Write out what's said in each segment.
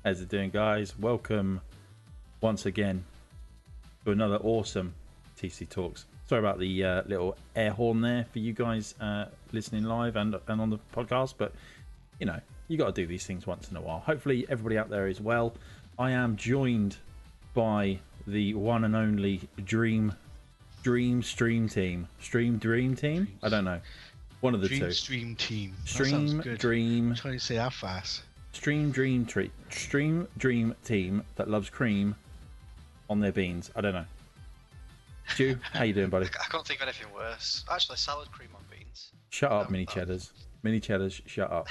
How's it doing, guys? Welcome once again to another awesome TC Talks. Sorry about the little air horn there for you guys listening live and on the podcast, but you know, you got to do these things once in a while. Hopefully everybody out there is well. I am joined by the one and only Dream Dream Team. I don't know. One of the two. Stream Team. Stream Dream. I'm trying to say that fast. Stream Dream Team that loves cream on their beans. I don't know. Stu, how you doing, buddy? I can't think of anything worse. Actually, salad cream on beans. Shut up, Mini Cheddars. Mini Cheddars, shut up.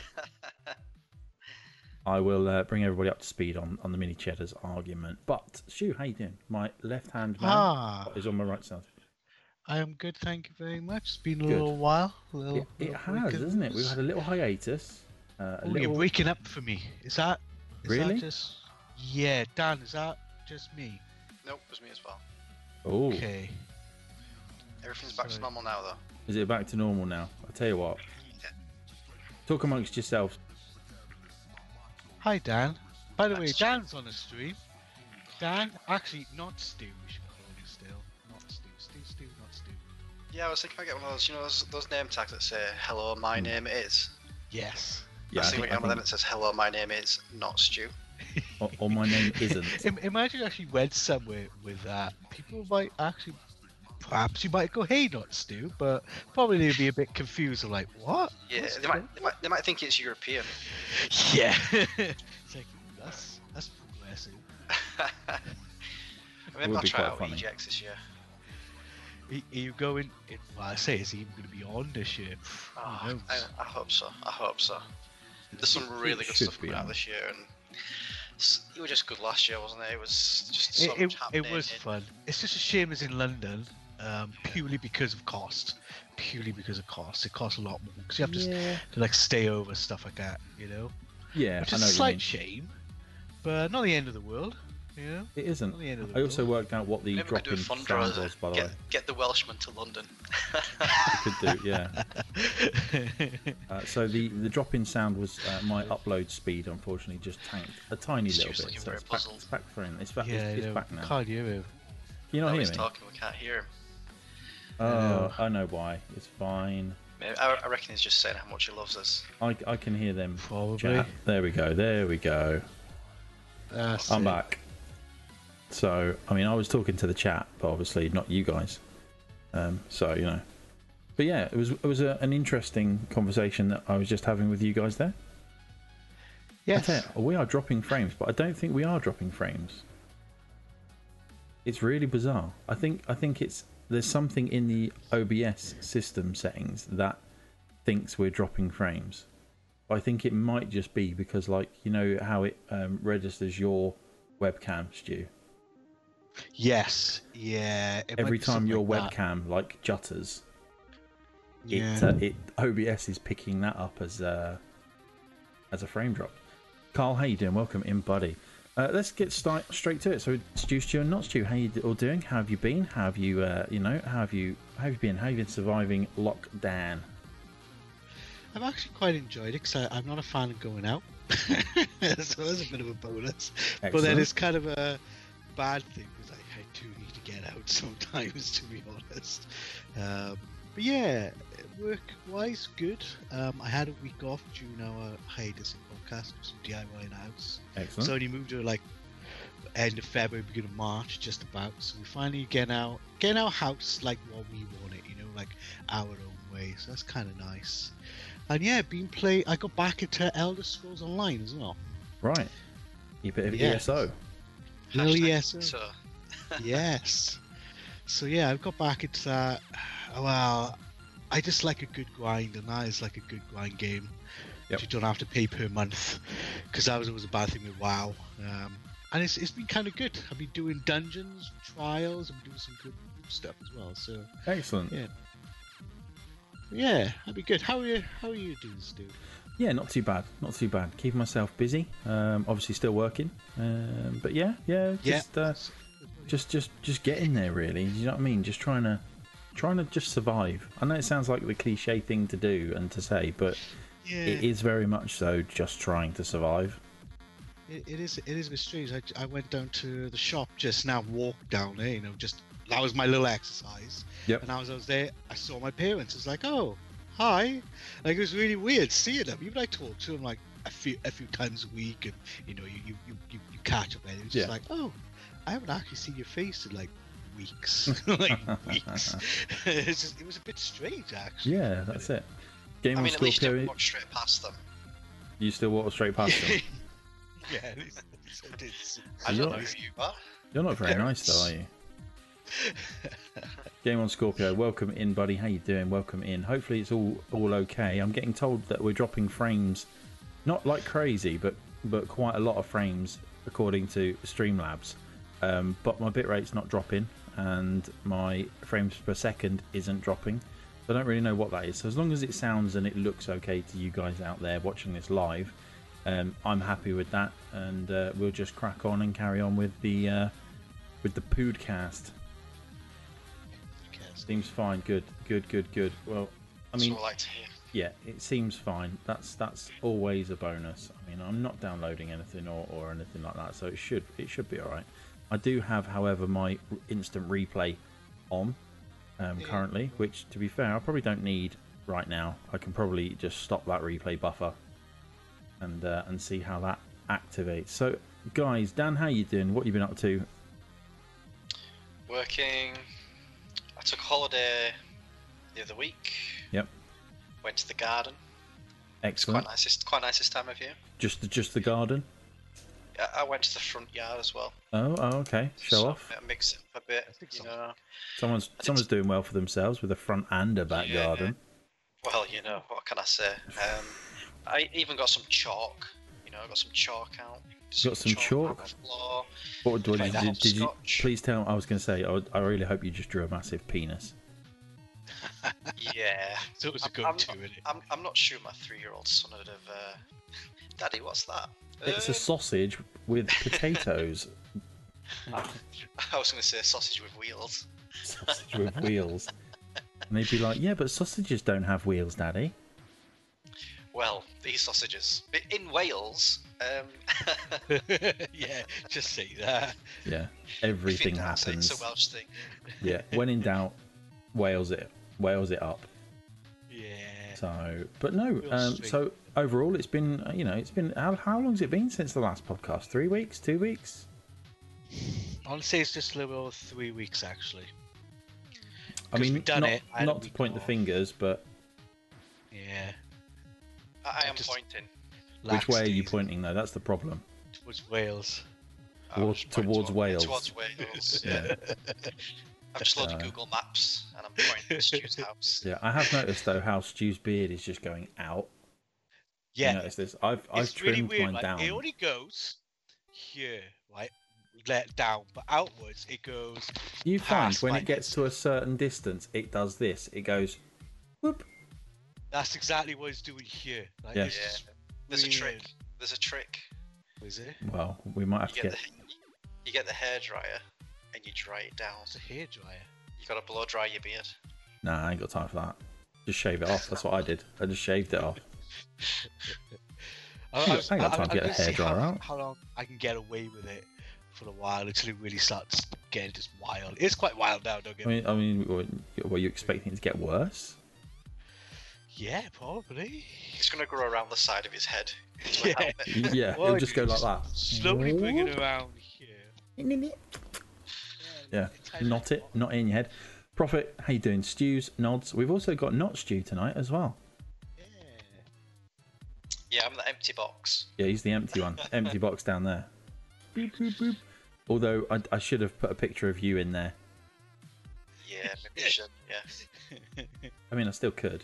I will bring everybody up to speed on the Mini Cheddars argument. But Stu, how you doing? My left-hand man is on my right side. I am good, thank you very much. It's been a little while. It has, hasn't it? We've had a little hiatus. You're waking up for me. Is that really? That just... Yeah, Dan, is that just me? Nope, it was me as well. Oh. Okay. Everything's back to normal now, though. Is it back to normal now? I'll tell you what. Yeah. Talk amongst yourselves. Hi, Dan. By the way, Dan's on the stream. Dan, actually, not Stu. We should call him still. Not Stu. Stu, not Stu. Yeah, I was thinking I get one of those, you know, those name tags that say "Hello, my name is." Yes. Yeah, I think one of them that says "Hello, my name is not Stu." or my name isn't. Imagine you actually went somewhere with that. People might actually, perhaps you might go, "Hey, not Stu," but probably they'd be a bit confused, like, "What?" Yeah, they might think it's European. Yeah. It's like that's progressive. Maybe I'll try out EGX this year. Are you going? Well, I say, is he even going to be on this year? Oh, I hope so. There's some really good stuff coming out this year, and it was just good last year, wasn't it? It was just so much happening. It was fun. It's just a shame it's in London, purely because of cost. It costs a lot more because you have to like stay over, stuff like that, you know. Yeah, which is a slight shame, but not the end of the world. Yeah, it isn't. Not the end of the I also world. worked out what the drop-in sound was, by the way. Get the Welshman to London. You could do, yeah. So the drop-in sound was my upload speed, unfortunately, just tanked a tiny little bit. So it's back for him. It's back now. Can't hear him. Can you not hear me? He's talking. We can't hear him. Oh, I know why. It's fine. I reckon he's just saying how much he loves us. I can hear them. Probably. Chat. There we go. I'm back. So, I mean, I was talking to the chat, but obviously not you guys. So, you know. But yeah, it was an interesting conversation that I was just having with you guys there. Yes. We are dropping frames, but I don't think we are dropping frames. It's really bizarre. I think there's something in the OBS system settings that thinks we're dropping frames. But I think it might just be because, like, you know how it registers your webcam, Stu? Yes. Yeah. Every time your webcam like jutters, OBS is picking that up as a frame drop. Carl, how you doing? Welcome in, buddy. Let's get straight to it. So, Stu, and not Stu, how you all doing? How have you been? How have you, how have you been? How have you been surviving lockdown? I've actually quite enjoyed it because I'm not a fan of going out, so that's a bit of a bonus. Excellent. But then it's kind of a bad thing because I do need to get out sometimes, to be honest. But yeah, work-wise, good. I had a week off during our hiatus in podcast for some DIY in the house. Excellent. So only moved to like end of February, beginning of March, just about. So we finally getting our house like what we want it, you know, like our own way. So that's kind of nice. And yeah, I got back into Elder Scrolls Online as well. Right. You bit of ESO. Little ESO. Yes. So yeah, I've got back into that. Well, I just like a good grind, and that is like a good grind game. Yep. You don't have to pay per month, because that was always a bad thing with WoW. And it's been kind of good. I've been doing dungeons, trials, and doing some good stuff as well. So excellent. Yeah, that'd be good. How are you doing, Stu? Yeah, not too bad. Keeping myself busy. Obviously still working. But just getting there, really. You know what I mean? Just trying to just survive. I know it sounds like the cliche thing to do and to say, but it is very much so just trying to survive. It is a bit strange. I went down to the shop just now, walked down there, just that was my little exercise. Yep. And as I was there, I saw my parents. It's like, oh, hi. Like, it was really weird seeing them. Even I talked to them like a few times a week, and you catch up, and it was just like, oh, I haven't actually seen your face in like weeks, like weeks. It was a bit strange, actually. Yeah, that's it. Game on at least you Scorpio. didn't walk straight past them. You still walk straight past them. Yeah, at least I did. I don't know who you are. You're not very nice, though, are you? Game on Scorpio, welcome in, buddy. How you doing? Welcome in. Hopefully it's all okay. I'm getting told that we're dropping frames, not like crazy, but quite a lot of frames according to Streamlabs. But my bitrate's not dropping, and my frames per second isn't dropping. So I don't really know what that is. So as long as it sounds and it looks okay to you guys out there watching this live, I'm happy with that, and we'll just crack on and carry on with the podcast. Seems fine. Good. Well, I mean, that's what I like to hear. Yeah, it seems fine. That's always a bonus. I mean, I'm not downloading anything or anything like that, so it should be all right. I do have, however, my instant replay on currently, which, to be fair, I probably don't need right now. I can probably just stop that replay buffer and see how that activates. So, guys, Dan, how you doing? What you been up to? Working. I took a holiday the other week. Yep. Went to the garden. Excellent. It's quite nice this time of year. Just the garden? Yeah, I went to the front yard as well. Oh, okay. Show off. Mix it up a bit. Someone's doing well for themselves with a front and a back garden. Well, what can I say? I even got some chalk. I got some chalk out. Got some chalk? On the floor. What did you? Please tell. I was going to say. I really hope you just drew a massive penis. Yeah. So it was a go-to, isn't it? I'm not sure my 3-year-old son would have. Daddy, what's that? It's a sausage with potatoes. I was going to say sausage with wheels. Sausage with wheels. And they'd be like, yeah, but sausages don't have wheels, Daddy. Well, these sausages. In Wales... yeah, just say that. Yeah, everything happens. It's a Welsh thing. Yeah, when in doubt, Wales it up. Yeah. So, but no. So overall, it's been how long's it been since the last podcast? 3 weeks? 2 weeks? Honestly, it's just a little over 3 weeks actually. I mean, not to point the fingers, but yeah. I am pointing. Which way are you pointing, though? That's the problem. Towards Wales. Towards Wales. Towards Wales. Yeah. I've just loaded Google Maps and I'm pointing to Stu's house. Yeah, I have noticed though how Stu's beard is just going out. Yeah. You notice this? I've trimmed really weird, mine down. It only goes here, right? Let down, but outwards it goes. You find when it gets to a certain distance, it does this. It goes, whoop. That's exactly what it's doing here. Like, yeah. There's a trick. There's a trick. Is it? Well, we might have to get. You get the hairdryer and you dry it down. It's a hairdryer. You gotta blow dry your beard. Nah, I ain't got time for that. Just shave it off. That's what I did. I just shaved it off. I ain't got time to get a hairdryer out. How long I can get away with it for a while until it really starts getting just wild. It's quite wild now, don't get me. I mean, were you expecting it to get worse? Yeah, probably. It's gonna grow around the side of his head. Yeah, it'll just go like that. Slowly bring it around here. Yeah, not in your head. Prophet, how you doing? Stews, nods. We've also got not Stew tonight as well. Yeah, I'm the empty box. Yeah, he's the empty one. Empty box down there. Boop, boop, boop. Although I should have put a picture of you in there. Yeah, maybe I should. Yeah. I mean, I still could,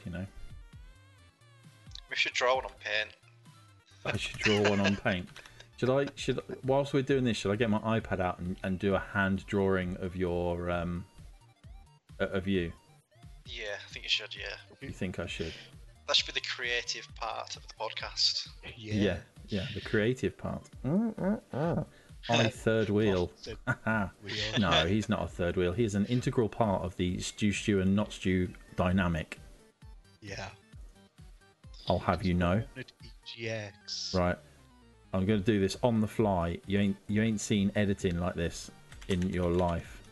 We should draw one on paint. I should draw one on paint. Should whilst we're doing this, should I get my iPad out and do a hand drawing of your of you? Yeah, I think you should. Yeah. You think I should? That should be the creative part of the podcast. Yeah, the creative part. I third wheel. No, he's not a third wheel. He's an integral part of the Stew and not Stew dynamic. Yeah. I'll have you know. EGX. Right. I'm going to do this on the fly. You ain't seen editing like this in your life.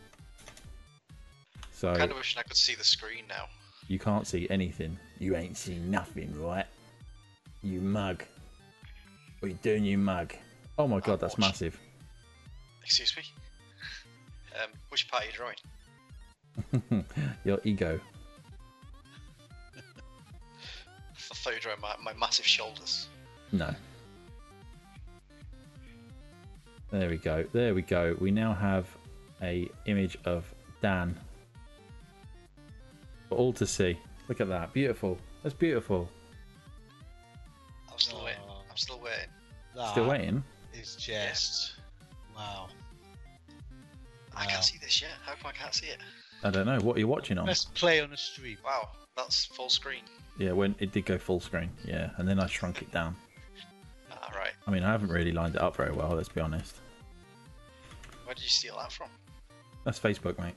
So I kind of wish I could see the screen now. You can't see anything. You ain't seen nothing, right? You mug. What are you doing, you mug? Oh my god, that's massive. Excuse me? Which part are you drawing? Your ego. I thought you were drawing my massive shoulders. No. There we go. There we go. We now have a image of Dan for all to see. Look at that. Beautiful. That's beautiful. I'm still waiting. I'm still waiting. Still waiting? It's just... Wow. I can't see this yet. How come I can't see it? I don't know. What are you watching on? Let's play on a stream. Wow, that's full screen. Yeah, when it did go full screen. Yeah, and then I shrunk it down. Right. I mean, I haven't really lined it up very well, let's be honest. Where did you steal that from? That's Facebook, mate.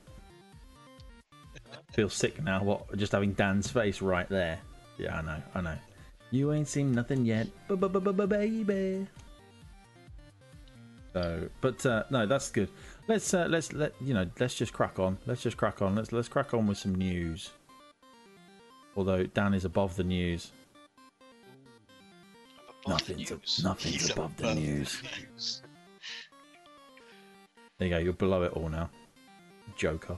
Feel sick now, what? Just having Dan's face right there. Yeah, I know. You ain't seen nothing yet, baby. So, but no, that's good. Let's just crack on. Let's crack on with some news. Although Dan is above the news. Nothing's above the news. There you go. You're below it all now, Joker.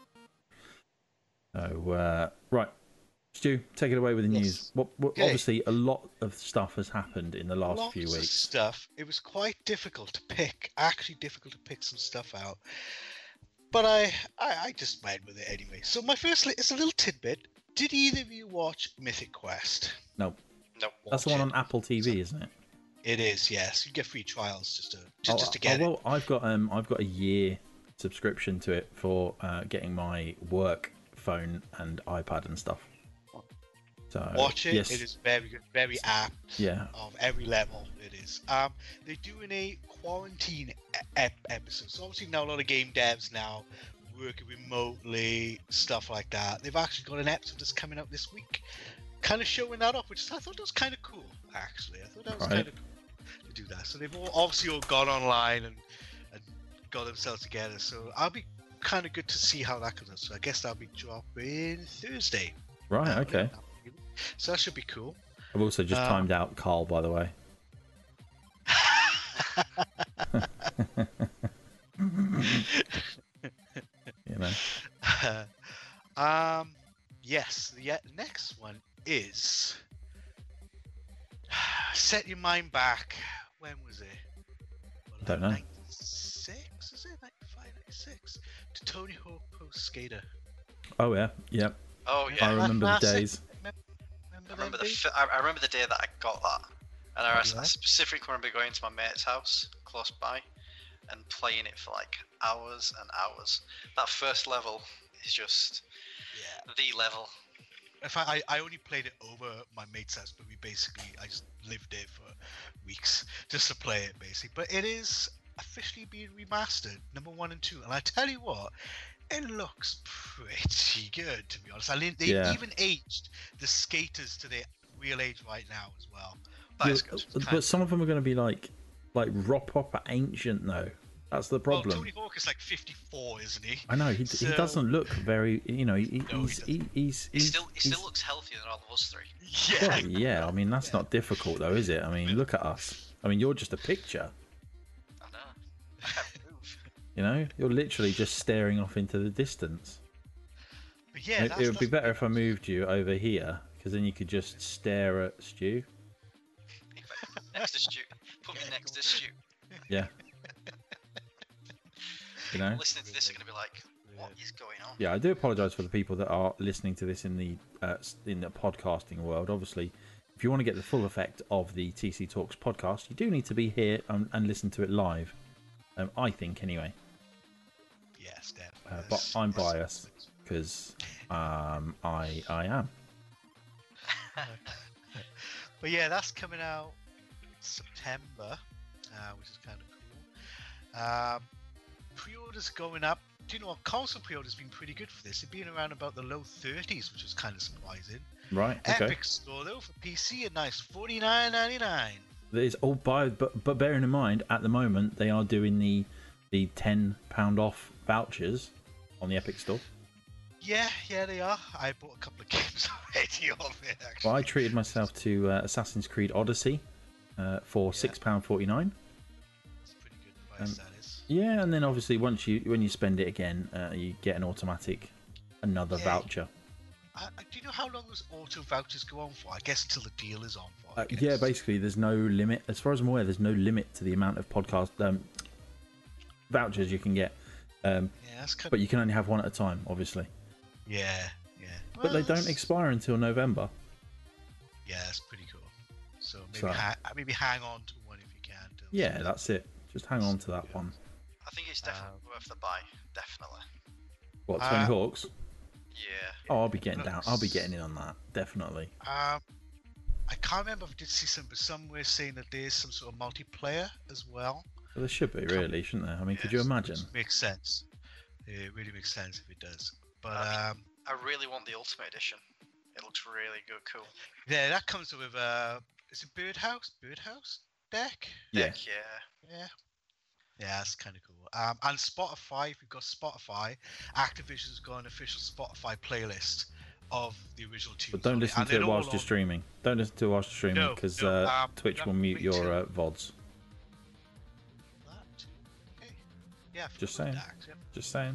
So right, Stu, take it away with the news. What Okay. Obviously, a lot of stuff has happened in the last few Lots of weeks. stuff. It was quite difficult to pick. Actually, difficult to pick some stuff out. But I just went with it anyway. So my first, it's a little tidbit. Did either of you watch Mythic Quest? No, Nope. that's the one on Apple TV, isn't it? It is, yes. You get free trials just to get well, I've got a year subscription to it for getting my work phone and iPad and stuff. So watch it. Yes. It is very good, very apt. Yeah. Of every level, it is. They're doing a quarantine episode. So obviously now a lot of game devs now working remotely, stuff like that. They've actually got an episode that's coming out this week, kind of showing that off, which I thought was kind of cool. Actually, I thought that was kind of cool to do that. So they've obviously all gone online and got themselves together. So I'll be kind of good to see how that goes. So I guess that'll be dropping Thursday. Right. Okay. So that should be cool. I've also just timed out Carl, by the way. You know. Yes. The next one is set your mind back. When was it? I don't know. 96? Is it 95, 96? To Tony Hawk Pro Skater. Oh yeah. Yep. Oh yeah. I remember the days. I remember the day that I got that, and I specifically remember going to my mate's house close by and playing it for like hours and hours. That first level is just the level. If I only played it over my mate's house, but I just lived there for weeks just to play it basically. But it is officially being remastered, number 1 and 2, and I tell you what, it looks pretty good, to be honest. I mean, they even aged the skaters to their real age right now as well. That is good. But some of them are going to be like proper ancient though. That's the problem. Well, Tony Hawk is like 54, isn't he? I know he doesn't look very. You know, he still looks healthier than all of us three. Yeah. Well, yeah. I mean, that's not difficult though, is it? I mean, look at us. I mean, you're just a picture. I know. I can't move. You know, you're literally just staring off into the distance. But yeah, it would be better if I moved you over here, because then you could just stare at Stu. Next to Stu. Put me next to Stu. Yeah. You know? Listening to this are going to be like, what is going on? Yeah, I do apologise for the people that are listening to this in the podcasting world. Obviously, if you want to get the full effect of the TC Talks podcast, you do need to be here and listen to it live. I think, anyway. Yes, definitely. But I'm biased because I am. But yeah, that's coming out September, which is kind of cool. Pre-orders going up. Do you know what? Console pre-orders been pretty good for this. They've been around about the low 30s, which was kind of surprising. Right. Okay. Epic Store though for PC, a nice $49.99. There's all but bearing in mind at the moment they are doing the £10 off vouchers on the Epic Store. Yeah, they are. I bought a couple of games already of it. Actually, Well, I treated myself to Assassin's Creed Odyssey for £6.49. It's a pretty good price, that is. Yeah, and then obviously when you spend it again, you get an automatic another voucher. Do you know how long those auto vouchers go on for? I guess until the deal is on for. Yeah, basically there's no limit. As far as I'm aware, there's no limit to the amount of podcast vouchers you can get. But you can only have one at a time, obviously. Yeah. But they don't expire until November. Yeah, that's pretty cool. So maybe hang on to one if you can. Yeah, that's it. Just hang on to that one. I think it's definitely worth the buy. Definitely. What, Tony Hawk's? Yeah. Oh, I'll be getting down. I'll be getting in on that. Definitely. I can't remember if I did see somewhere saying that there's some sort of multiplayer as well. Well, there should be, really, shouldn't there? I mean, could you imagine? Makes sense. It really makes sense if it does. But I really want the Ultimate Edition. It looks really good, cool. Yeah, that comes with is it Birdhouse deck? Yeah. Deck, yeah. Yeah, that's kind of cool. And Spotify, if you've got Spotify, Activision's got an official Spotify playlist of the original tunes. But don't listen to it whilst you're streaming. Don't listen to it whilst you're streaming because Twitch will mute your VODs. That too. Okay. Yeah. Just saying. Just saying.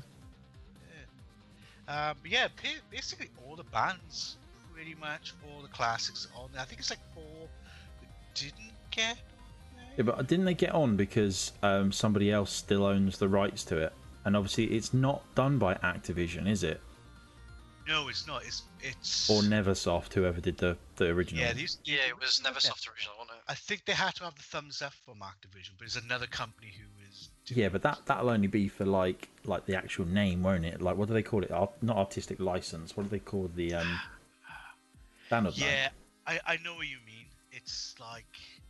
Yeah. But yeah, basically all the bands, pretty much all the classics on there. I think it's like 4 that didn't get. Yeah, but didn't they get on because somebody else still owns the rights to it? And obviously, it's not done by Activision, is it? No, it's not. It's or Neversoft, whoever did the original. Yeah, it was Neversoft original, wasn't it? I think they had to have the thumbs up from Activision, but it's another company who is. Yeah, but that'll only be for like the actual name, won't it? Like, what do they call it? Not artistic license. What do they call the banner? Yeah, I know what you mean. It's like.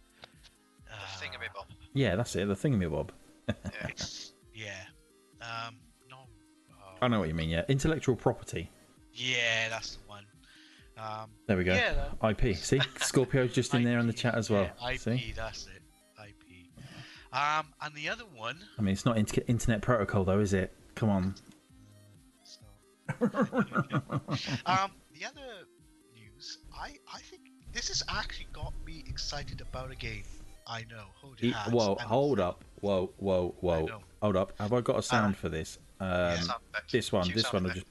The thingamabob. Yeah, that's it. The thingamabob. Yeah. No. I know what you mean. Yeah, intellectual property. Yeah, that's the one. There we go. Yeah, IP. See, Scorpio's just in there in the chat as well. Yeah, IP. See? That's it. IP. And the other one. I mean, it's not Internet Protocol though, is it? Come on. It's not. The other news. I think this has actually got me excited about a game. I know. Hold your hands. Whoa, hold up. Whoa. Hold up. Have I got a sound for this? This one will just.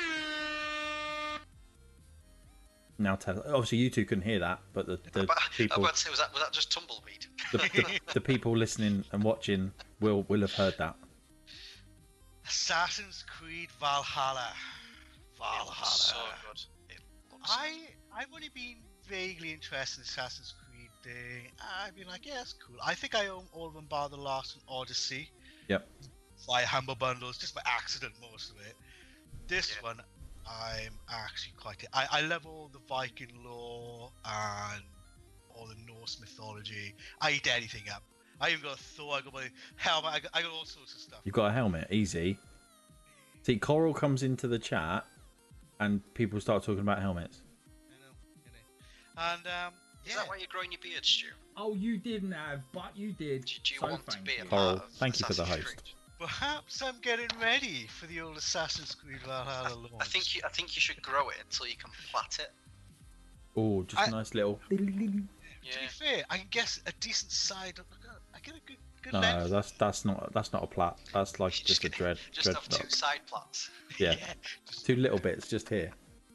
Now tell. Obviously, you two couldn't hear that, but the people. I was about to say, was that just tumbleweed? The people listening and watching will have heard that. Assassin's Creed Valhalla. It looks so good. I've only been vaguely interested in Assassin's Creed thing. I've been like, yeah, that's cool. I think I own all of them bar the last one, Odyssey. Yep. Via Humble Bundles, just by accident, most of it. This one, I'm actually quite. I love all the Viking lore and all the Norse mythology. I eat anything up. I even got a Thor. I got my helmet. I got all sorts of stuff. You've got a helmet, easy. See, Coral comes into the chat, and people start talking about helmets. I know. And Is that why you're growing your beard, Stu? Oh, you didn't have, but you did. Do you want to be a Coral, part of thank you for the Assassin's host. Creed? perhaps I'm getting ready for the old Assassin's Creed Valhalla launch. I think you should grow it until you can plait it. Oh, just a nice little. To be fair, I can guess a decent side. I get a good No, length. that's not a plait. That's like just a dread. Just have two side plaits. Yeah, two little bits just here.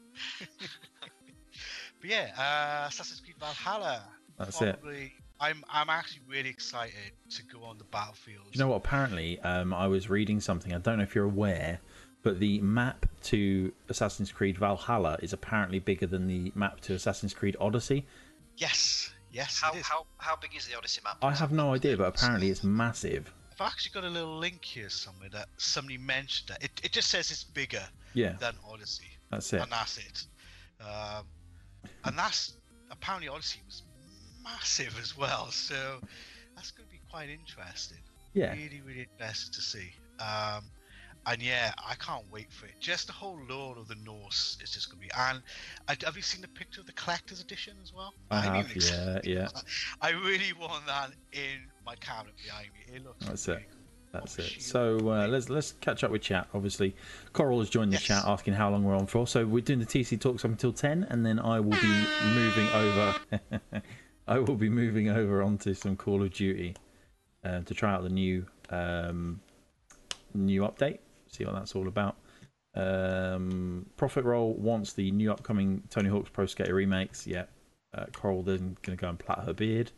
But yeah, Assassin's Creed Valhalla. That's it. I'm actually really excited to go on the battlefield. You know what? Apparently, I was reading something. I don't know if you're aware, but the map to Assassin's Creed Valhalla is apparently bigger than the map to Assassin's Creed Odyssey. Yes. How big is the Odyssey map? I have no idea, but apparently it's massive. I've actually got a little link here somewhere that somebody mentioned that. It just says it's bigger than Odyssey. That's it. And that's it. And that's apparently Odyssey was massive as well, so that's going to be quite interesting. Yeah. Really, really interesting to see. And yeah, I can't wait for it. Just the whole lore of the Norse is just gonna be. And have you seen the picture of the collector's edition as well? I I'm have, even excited yeah. because I really want that in my cabinet behind me. It looks That's really it. cool. That's Oh, it. shield. So let's catch up with chat. Obviously, Coral has joined the Yes. chat asking how long we're on for. So we're doing the TC talks up until 10, and then I will be moving over. I will be moving over onto some Call of Duty to try out the new update. See what that's all about. Profit Roll wants the new upcoming Tony Hawk's Pro Skater remakes. Yeah, Coral then going to go and plait her beard.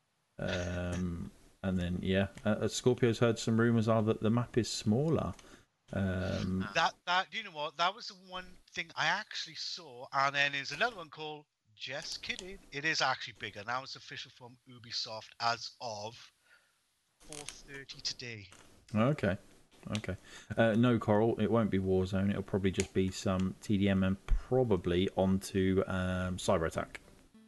And then yeah, Scorpio's heard some rumours are that the map is smaller. That you know what? That was the one thing I actually saw, and then there's another one called Just Kidding. It is actually bigger. Now it's official from Ubisoft as of 4:30 today. Okay. No, Coral, it won't be Warzone. It'll probably just be some TDM and probably onto Cyber Attack.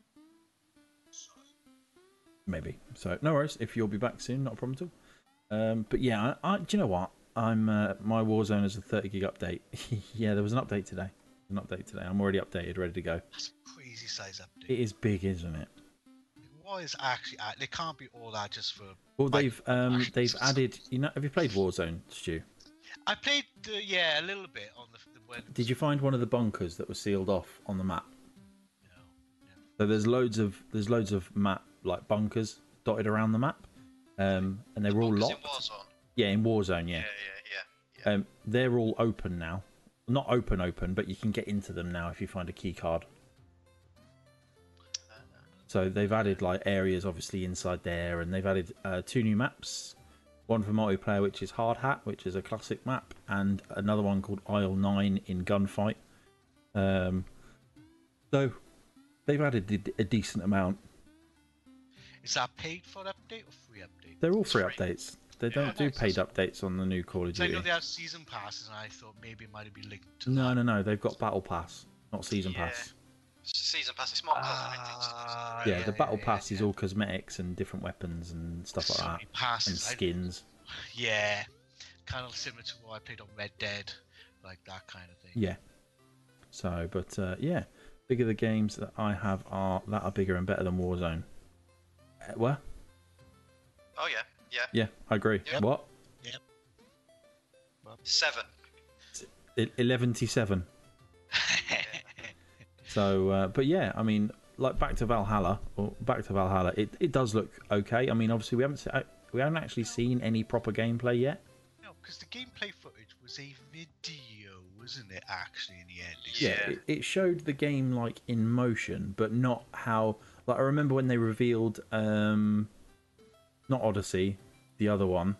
Maybe. So no worries. If you'll be back soon, not a problem at all. But yeah, do you know what? I'm my Warzone is a 30 gig update. Yeah, there was an update today. I'm already updated, ready to go. That's a crazy size update. It is big, isn't it? What is actually? They can't be all that just for. Well, like, they've added. You know, have you played Warzone, Stu? I played a little bit on the when. Did you find one of the bunkers that was sealed off on the map? No. So there's loads of map like bunkers dotted around the map, and they were all Bunkers locked. in Warzone. Yeah, in Warzone, yeah. Yeah. They're all open now. Not open, but you can get into them now if you find a key card. So they've added like areas obviously inside there, and they've added 2 new maps. One for multiplayer, which is Hard Hat, which is a classic map, and another one called Isle 9 in Gunfight. So they've added a decent amount. Is that paid for update or free update? They're all free updates. They don't do paid updates on the new Call of So I Duty. know they have season passes, and I thought maybe it might be linked to No. They've got Battle Pass, not Season Pass. Season pass. It's more cosmetic stuff. Yeah, the Battle Pass is all cosmetics and different weapons and stuff like that, and passes. skins. Yeah, kind of similar to what I played on Red Dead, like that kind of thing. Yeah. So, but yeah, bigger the games that I have are bigger and better than Warzone. What? Oh yeah. Yeah, I agree. Yep. What? 7. 11-7. So, but yeah, I mean, like back to Valhalla, it does look okay. I mean, obviously we haven't actually seen any proper gameplay yet. No, because the gameplay footage was a video, wasn't it? Actually, in the end. Yeah, it showed the game like in motion, but not how. Like I remember when they revealed, not Odyssey, the other one,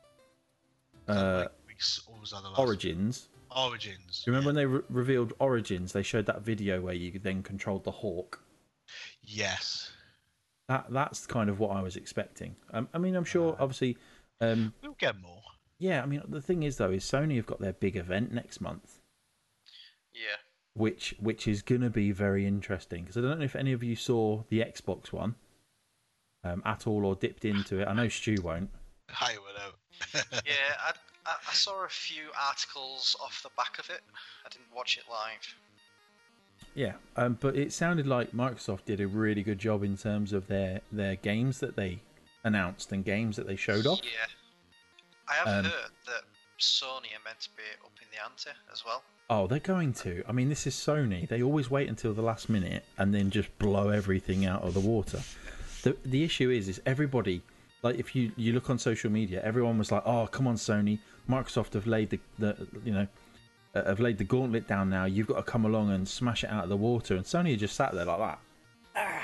Origins. Origins. Do you remember when they revealed Origins? They showed that video where you then controlled the Hawk. Yes. That's kind of what I was expecting. I mean, I'm sure, obviously. We'll get more. Yeah, I mean, the thing is though, is Sony have got their big event next month. Yeah. Which is going to be very interesting, because I don't know if any of you saw the Xbox one at all or dipped into it. I know Stu won't. I will know. Yeah, I saw a few articles off the back of it. I didn't watch it live. Yeah, but it sounded like Microsoft did a really good job in terms of their games that they announced and games that they showed off. Yeah. I have heard that Sony are meant to be upping the ante as well. Oh, they're going to. I mean, this is Sony. They always wait until the last minute and then just blow everything out of the water. The issue is everybody, like if you look on social media, everyone was like, "Oh, come on, Sony! Microsoft have laid have laid the gauntlet down now. You've got to come along and smash it out of the water." And Sony just sat there like that,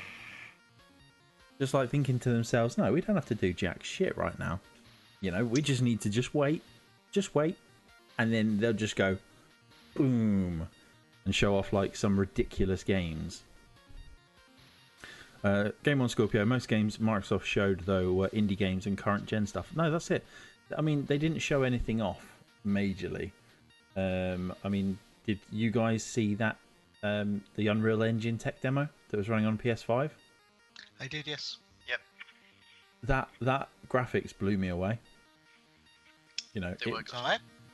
just like thinking to themselves, "No, we don't have to do jack shit right now. You know, we just need to just wait, and then they'll just go." Boom, and show off like some ridiculous games. Game on Scorpio. Most games Microsoft showed though were indie games and current gen stuff. No, that's it. I mean, they didn't show anything off majorly. I mean, did you guys see that the Unreal Engine tech demo that was running on PS5? I did, yes. Yep. That graphics blew me away. You know, They work Alright.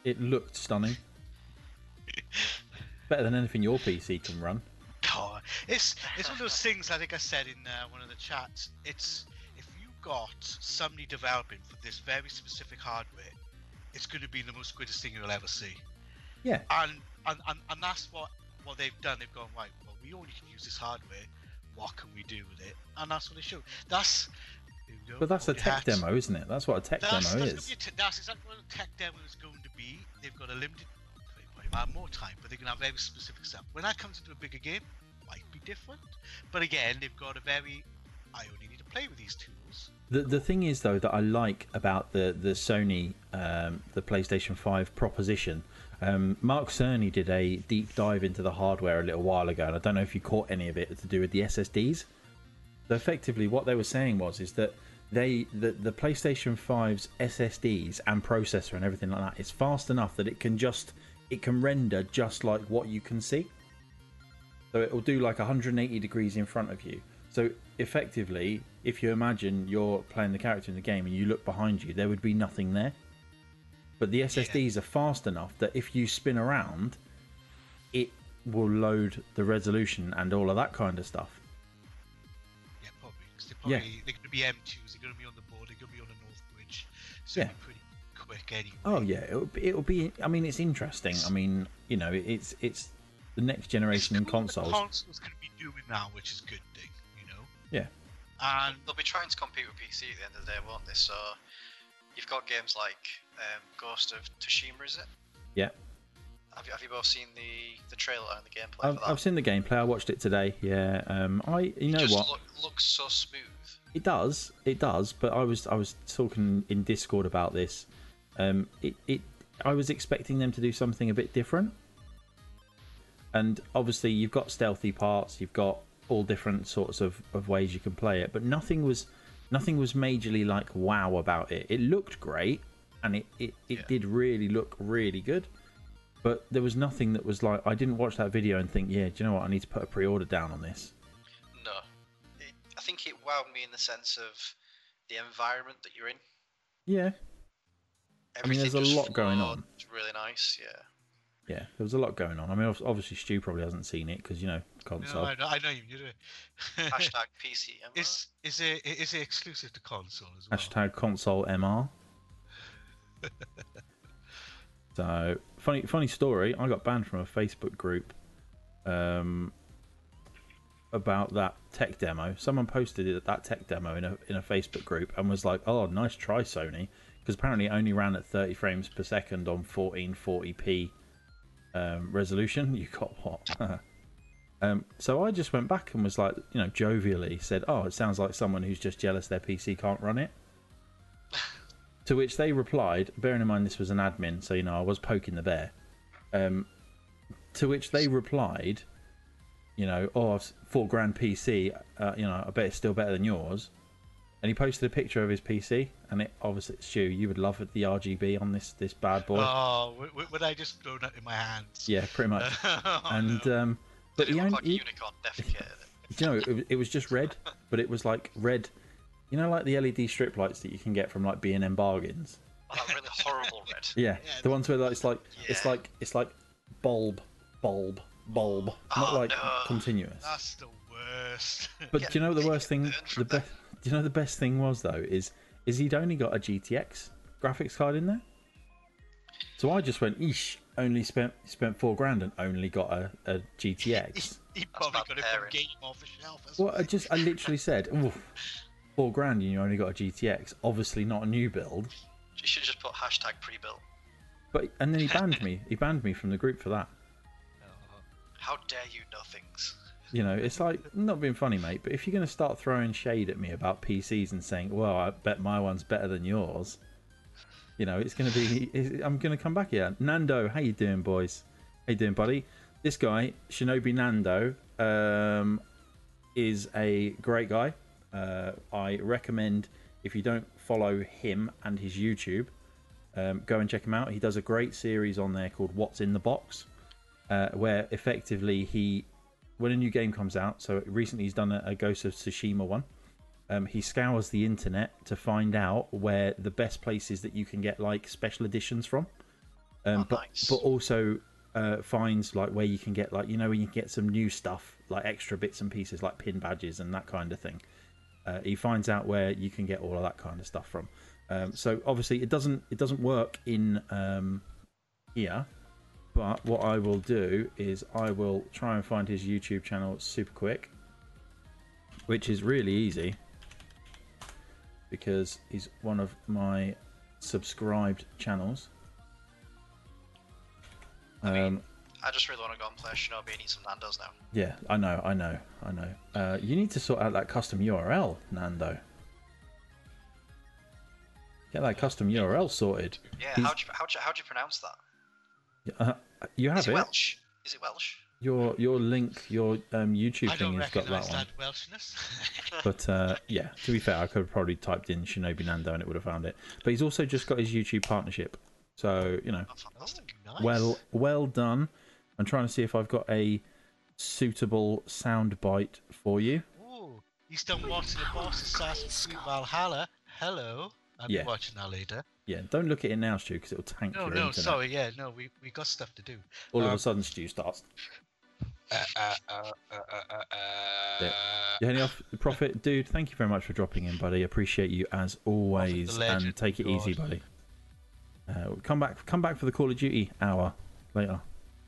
It looked stunning. Better than anything your PC can run. God, it's one of those things. I think I said in one of the chats. It's if you got somebody developing for this very specific hardware, it's going to be the most greatest thing you'll ever see. Yeah. And that's what they've done. They've gone, right, well, we only can use this hardware. What can we do with it? And that's what they showed. But that's a tech demo, isn't it? That's what a tech demo is. That's exactly what a tech demo is going to be. They've got a limited, they might have more time, but they're going to have very specific stuff. When that comes into a bigger game, it might be different. But again, they've got I only need to play with these tools. The thing is, though, that I like about the Sony, the PlayStation 5 proposition, Mark Cerny did a deep dive into the hardware a little while ago, and I don't know if you caught any of it to do with the SSDs. So effectively, what they were saying is that the PlayStation 5's SSDs and processor and everything like that is fast enough that it can render just like what you can see. So it will do like 180 degrees in front of you. So effectively, if you imagine you're playing the character in the game and you look behind you, there would be nothing there. But the SSDs are fast enough that if you spin around, it will load the resolution and all of that kind of stuff. Yeah, probably. Because they're going to be M2s, they're going to be on the board, they're going to be on the North Bridge. So it'll be pretty quick anyway. Oh, yeah. It'll be, I mean, it's interesting. I mean, you know, it's the next generation in consoles. The console's going to be doing now, which is a good thing, you know? Yeah. And they'll be trying to compete with PC at the end of the day, won't they? So you've got games like Ghost of Tsushima, is it? Yeah. Have you both seen the trailer and the gameplay for that? I've seen the gameplay. I watched it today. Yeah. You know what? Looks so smooth. It does. But I was talking in Discord about this. I was expecting them to do something a bit different. And obviously, you've got stealthy parts. You've got all different sorts of ways you can play it. But nothing was majorly like wow about it. It looked great, and it did really look really good. But there was nothing that was like, I didn't watch that video and think, yeah, do you know what, I need to put a pre-order down on this. No. I think it wowed me in the sense of the environment that you're in. Yeah. Everything, I mean, there's a lot going on. It's really nice, yeah. Yeah, there was a lot going on. I mean, obviously Stu probably hasn't seen it because, you know, console. No, I know you do it. Hashtag PC. Is it exclusive to console as well? Hashtag console MR. So, funny story. I got banned from a Facebook group about that tech demo. Someone posted that tech demo in a Facebook group and was like, "Oh, nice try, Sony," because apparently it only ran at 30 frames per second on 1440p resolution. You got what? So I just went back and was like, you know, jovially said, "Oh, it sounds like someone who's just jealous their PC can't run it." To which they replied, bearing in mind this was an admin, so, you know, I was poking the bear. To which they replied, you know, "Oh, $4,000 PC, you know, I bet it's still better than yours." And he posted a picture of his PC, and it obviously, Stu, you would love the RGB on this bad boy. Oh, would I just throw that in my hands? Yeah, pretty much. And no. but it looked like a unicorn defecated it. You know, it was just red, but it was like red. You know, like the LED strip lights that you can get from like B&M bargains. Oh, that really horrible red. Yeah, the ones where it's like bulb, not like continuous. That's the worst. But do you know the worst thing? Do you know the best thing was though is he'd only got a GTX graphics card in there. So I just went, "Eesh!" Only spent $4,000 and only got a GTX. He probably got it from game off the shelf. Well, I literally said, "Oof, $4,000 and you only got a GTX. Obviously not a new build." You should just put hashtag pre-built. And then he banned me. He banned me from the group for that. How dare you know things? You know, it's like, not being funny, mate, but if you're going to start throwing shade at me about PCs and saying, "Well, I bet my one's better than yours," you know, it's going to be, I'm going to come back here. Nando, how you doing, boys? How you doing, buddy? This guy, Shinobi Nando, is a great guy. I recommend, if you don't follow him and his YouTube, go and check him out. He does a great series on there called What's in the Box, where effectively when a new game comes out, so recently he's done a Ghost of Tsushima one, he scours the internet to find out where the best places that you can get like special editions from. Nice. But also finds like where you can get like when you can get some new stuff like extra bits and pieces like pin badges and that kind of thing. He finds out where you can get all of that kind of stuff from. So obviously it doesn't work in here. But what I will do is I will try and find his YouTube channel super quick, which is really easy because he's one of my subscribed channels. I just really want to go and play Shinobi and eat some Nando's now. Yeah, I know. You need to sort out that custom URL, Nando. Get that custom URL sorted. Yeah, how'd you pronounce that? You have Is it Welsh? Is it Welsh? Your link, your YouTube thing has got that one. Welshness. But yeah, to be fair, I could have probably typed in Shinobi Nando and it would have found it. But he's also just got his YouTube partnership, so Oh, fantastic. Nice. well done. I'm trying to see if I've got a suitable sound bite for you. Ooh, he's done watching the boss Assassin's Creed Valhalla. Hello. I'll be watching that later. Yeah, don't look at it now, Stu, because it'll tank your internet. Sorry, we got stuff to do. All of a sudden, Stu starts. Yeah, off Prophet, dude. Thank you very much for dropping in, buddy. Appreciate you as always, and take it easy, buddy. Come back for the Call of Duty hour later.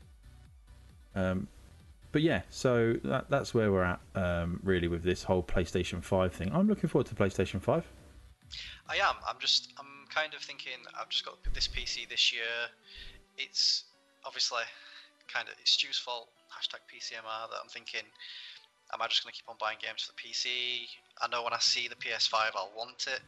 But yeah, so that's where we're at, really, with this whole PlayStation 5 thing. I'm looking forward to PlayStation 5. I am. I'm kind of thinking I've just got this PC this year. It's obviously it's Stu's fault. #PCMR. That I'm thinking, am I just going to keep on buying games for the PC? I know when I see the PS5, I'll want it.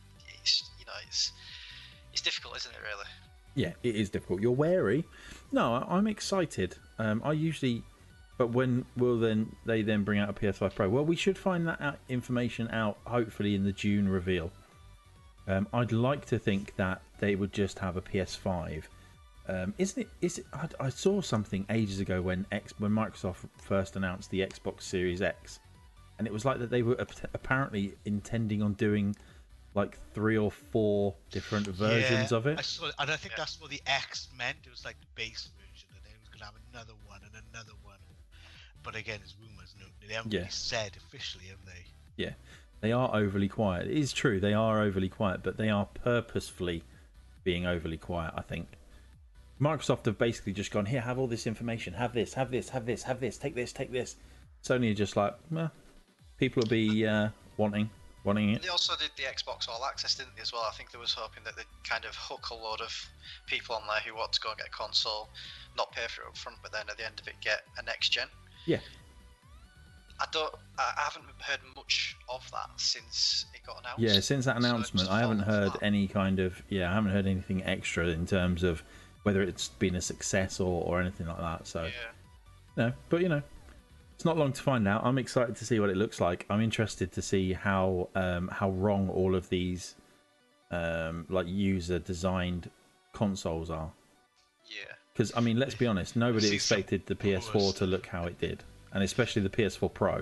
It's difficult, isn't it? Really. Yeah, it is difficult. You're wary. No, I'm excited. But when will they bring out a PS5 Pro? Well, we should find that information out hopefully in the June reveal. I'd like to think that they would just have a PS5. Isn't it? I saw something ages ago when Microsoft first announced the Xbox Series X, and it was like that they were apparently intending on doing like 3 or 4 different versions of it. I saw it, and I think that's what the X meant. It was like the base version, and they was going to have another one and another one. But again, it's rumours. They haven't really said officially, have they? Yeah, they are overly quiet. It is true, they are overly quiet, but they are purposefully being overly quiet, I think. Microsoft have basically just gone, here, have all this information, have this, take this. Sony are just like, people will be wanting it. They also did the Xbox All Access, didn't they, as well? I think they was hoping that they'd kind of hook a load of people on there who want to go and get a console, not pay for it up front, but then at the end of it get a next gen. Yeah. I haven't heard much of that since it got announced. Yeah, since that announcement, I haven't heard any kind of I haven't heard anything extra in terms of whether it's been a success or anything like that. So no, but it's not long to find out. I'm excited to see what it looks like. I'm interested to see how wrong all of these like user designed consoles are. Yeah. Because let's be honest, nobody expected the PS4 to look how it did. And especially the PS4 Pro,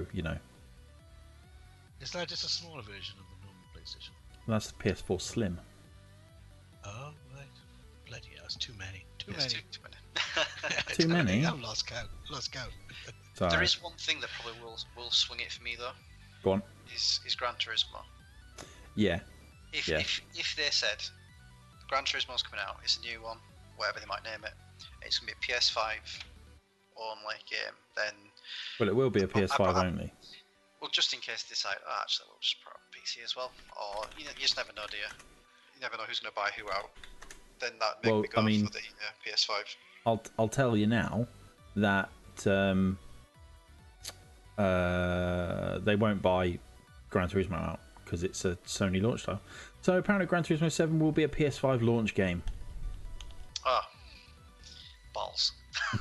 Is that just a smaller version of the normal PlayStation? That's the PS4 Slim. Oh, right. Bloody hell, that's too many. Too Too many? I've lost count. Sorry. There is one thing that probably will swing it for me, though. Go on. Is Gran Turismo. Yeah. If they said Gran Turismo's coming out, it's a new one, whatever they might name it, it's going to be a PS5 only game, then... Well, it will be a PS5 only. Well, just in case they decide, actually, we'll just put it on PC as well. Or, you just never know, do you? You never know who's going to buy who out. Then that make me go for the PS5. I'll tell you now that they won't buy Gran Turismo out because it's a Sony launch title. So apparently Gran Turismo 7 will be a PS5 launch game. Oh. Balls.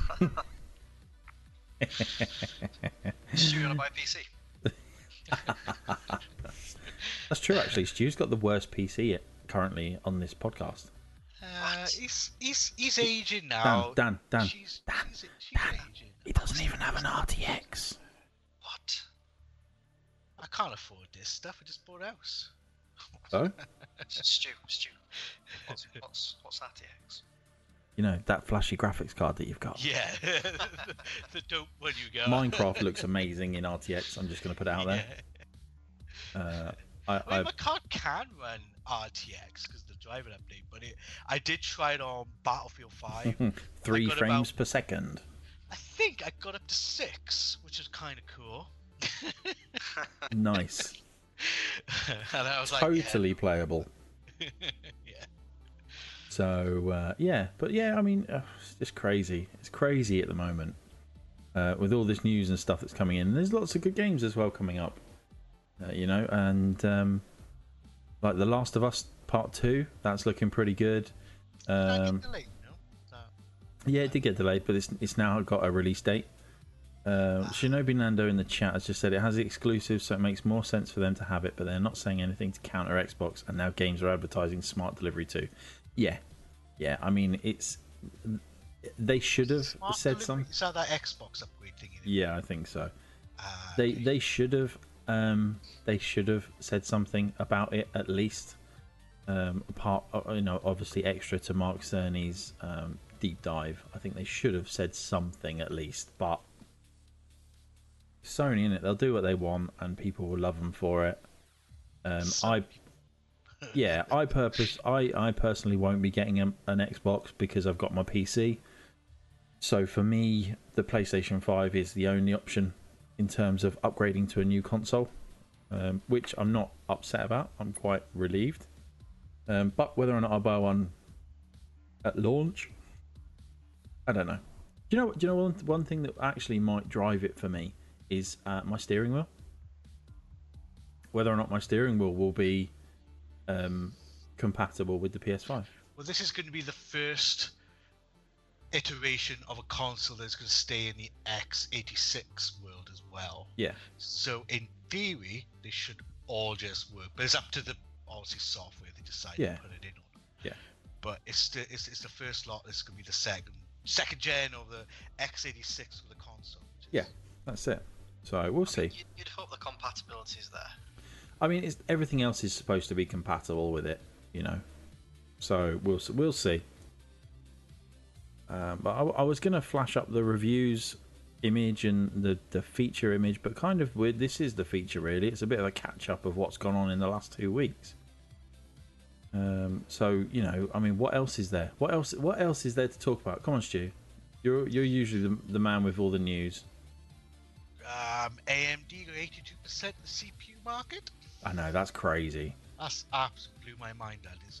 Stu, you want to buy a PC? That's true, actually. Stu's got the worst PC currently on this podcast. He's aging now. Dan. She's aging. He doesn't even have an RTX. What? I can't afford this stuff. I just bought a house. Oh? Stu. What's RTX? You know, that flashy graphics card that you've got. Yeah, the dope one you got. Minecraft looks amazing in RTX. I'm just going to put it out there. I mean, my card can run RTX because the driver update, but I did try it on Battlefield 5. 3 frames per second. I think I got up to 6, which is kind of cool. Nice. And I was totally playable. Yeah. So but I mean, it's just crazy. It's crazy at the moment with all this news and stuff that's coming in. There's lots of good games as well coming up, you know, and like The Last of Us Part 2, that's looking pretty good. Delayed, no? Yeah, it did get delayed, but it's now got a release date. Shinobi Nando in the chat has just said it has the exclusive, so it makes more sense for them to have it, but they're not saying anything to counter Xbox, and now games are advertising smart delivery too. Yeah. I mean, they should have said something. Is that Xbox upgrade thing? Yeah, I think so. They should have said something about it at least. Apart, you know, obviously extra to Mark Cerny's deep dive. I think they should have said something at least, but Sony, in it, they'll do what they want, and people will love them for it. I personally won't be getting an Xbox because I've got my PC. So for me, the PlayStation 5 is the only option in terms of upgrading to a new console, which I'm not upset about. I'm quite relieved. But whether or not I buy one at launch, I don't know. Do you know one thing that actually might drive it for me is my steering wheel. Whether or not my steering wheel will be compatible with the PS5. Well, this is going to be the first iteration of a console that's going to stay in the x86 world as well. Yeah. So in theory, they should all just work, but it's up to the obviously software they decide to put it in on. Yeah. But it's the first lot that's going to be the second gen of the x86 with the console. Yeah, that's it. So we'll see. You'd hope the compatibility is there. I mean, everything else is supposed to be compatible with it, you know. So we'll see. But I was going to flash up the reviews image and the feature image, but kind of weird. This is the feature, really. It's a bit of a catch up of what's gone on in the last 2 weeks. So you know, I mean, what else is there? What else is there to talk about? Come on, Stu. You're usually the man with all the news. AMD got 82% of the CPU market. I know, that's crazy. That's absolutely blew my mind. That is.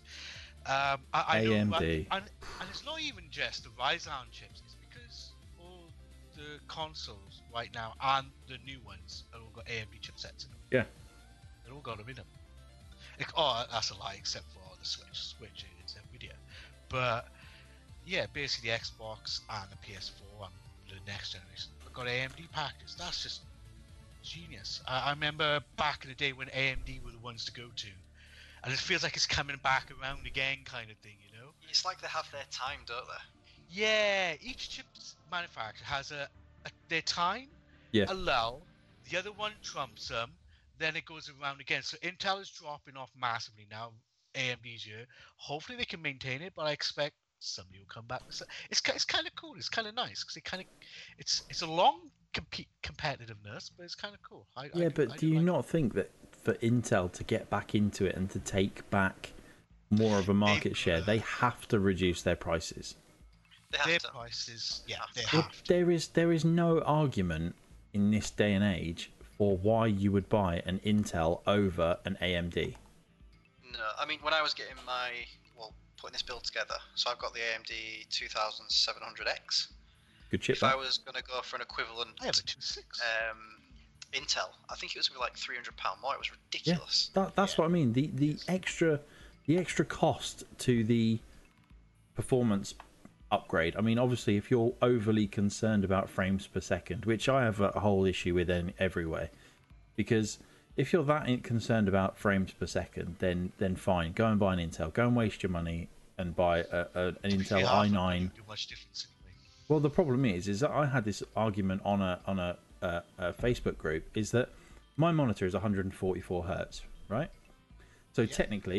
AMD. And it's not even just the Ryzen chips. It's because all the consoles right now and the new ones have all got AMD chipsets in them. Yeah. They've all got them in them. That's a lie, except for the Switch it's NVIDIA. But yeah, basically the Xbox and the PS4 and the next generation have got AMD packages. That's just genius. I remember back in the day when AMD were the ones to go to, and it feels like it's coming back around again, kind of thing, you know. It's like they have their time, don't they? Yeah, each chip manufacturer has their time, a lull. The other one trumps them. Then it goes around again. So Intel is dropping off massively now. AMD's year. Hopefully they can maintain it, but I expect somebody will come back. So it's kind of cool. It's kind of nice because it's a long competitiveness, but it's kind of cool. But do you not think that for Intel to get back into it and to take back more of a market share, they have to reduce their prices? Their prices, they have to. There is no argument in this day and age for why you would buy an Intel over an AMD. No, I mean, when I was getting putting this build together, so I've got the AMD 2700X. Good chip. If I was going to go for an equivalent I have a 2.6. Intel, I think it was going to be like £300 more. It was ridiculous. Yeah, that's what I mean. The extra cost to the performance upgrade. I mean, obviously, if you're overly concerned about frames per second, which I have a whole issue with everywhere, because if you're that concerned about frames per second, then fine, go and buy an Intel. Go and waste your money and buy an Intel i9. Well, the problem is that I had this argument on a Facebook group. Is that my monitor is 144 hertz, right? So technically,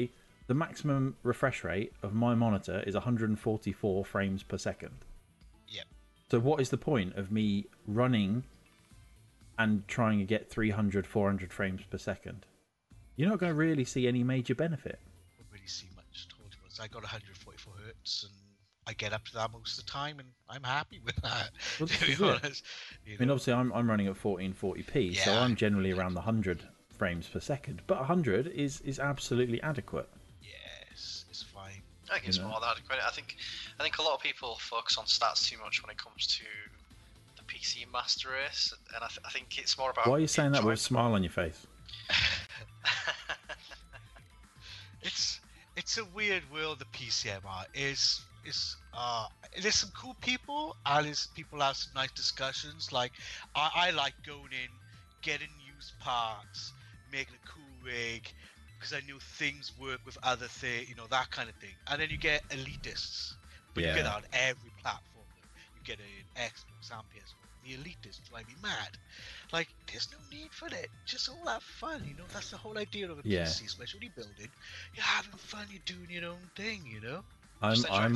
the maximum refresh rate of my monitor is 144 frames per second. Yep. So what is the point of me running and trying to get 300, 400 frames per second? You're not going to really see any major benefit. I don't really see much. Told you once. I got 144 hertz, and I get up to that most of the time, and I'm happy with that. Well, to be honest, I mean, obviously, I'm running at 1440p, so I'm generally around the 100 frames per second. But 100 is absolutely adequate. Yes, it's fine. I think it's more than adequate. I think a lot of people focus on stats too much when it comes to the PC Master Race, and I think it's more about. Why are you saying that with a smile on your face? It's a weird world. The PCMR is there's some cool people, and there's people have some nice discussions. Like I like going in, getting used parts, making a cool rig, because I know things work with other things, that kind of thing. And then you get elitists, but you get that on every platform. You get it in Xbox and PS4. The elitists drive me mad. Like, there's no need for that. Just all have fun, That's the whole idea of a PC, especially building. You're having fun. You're doing your own thing, I'm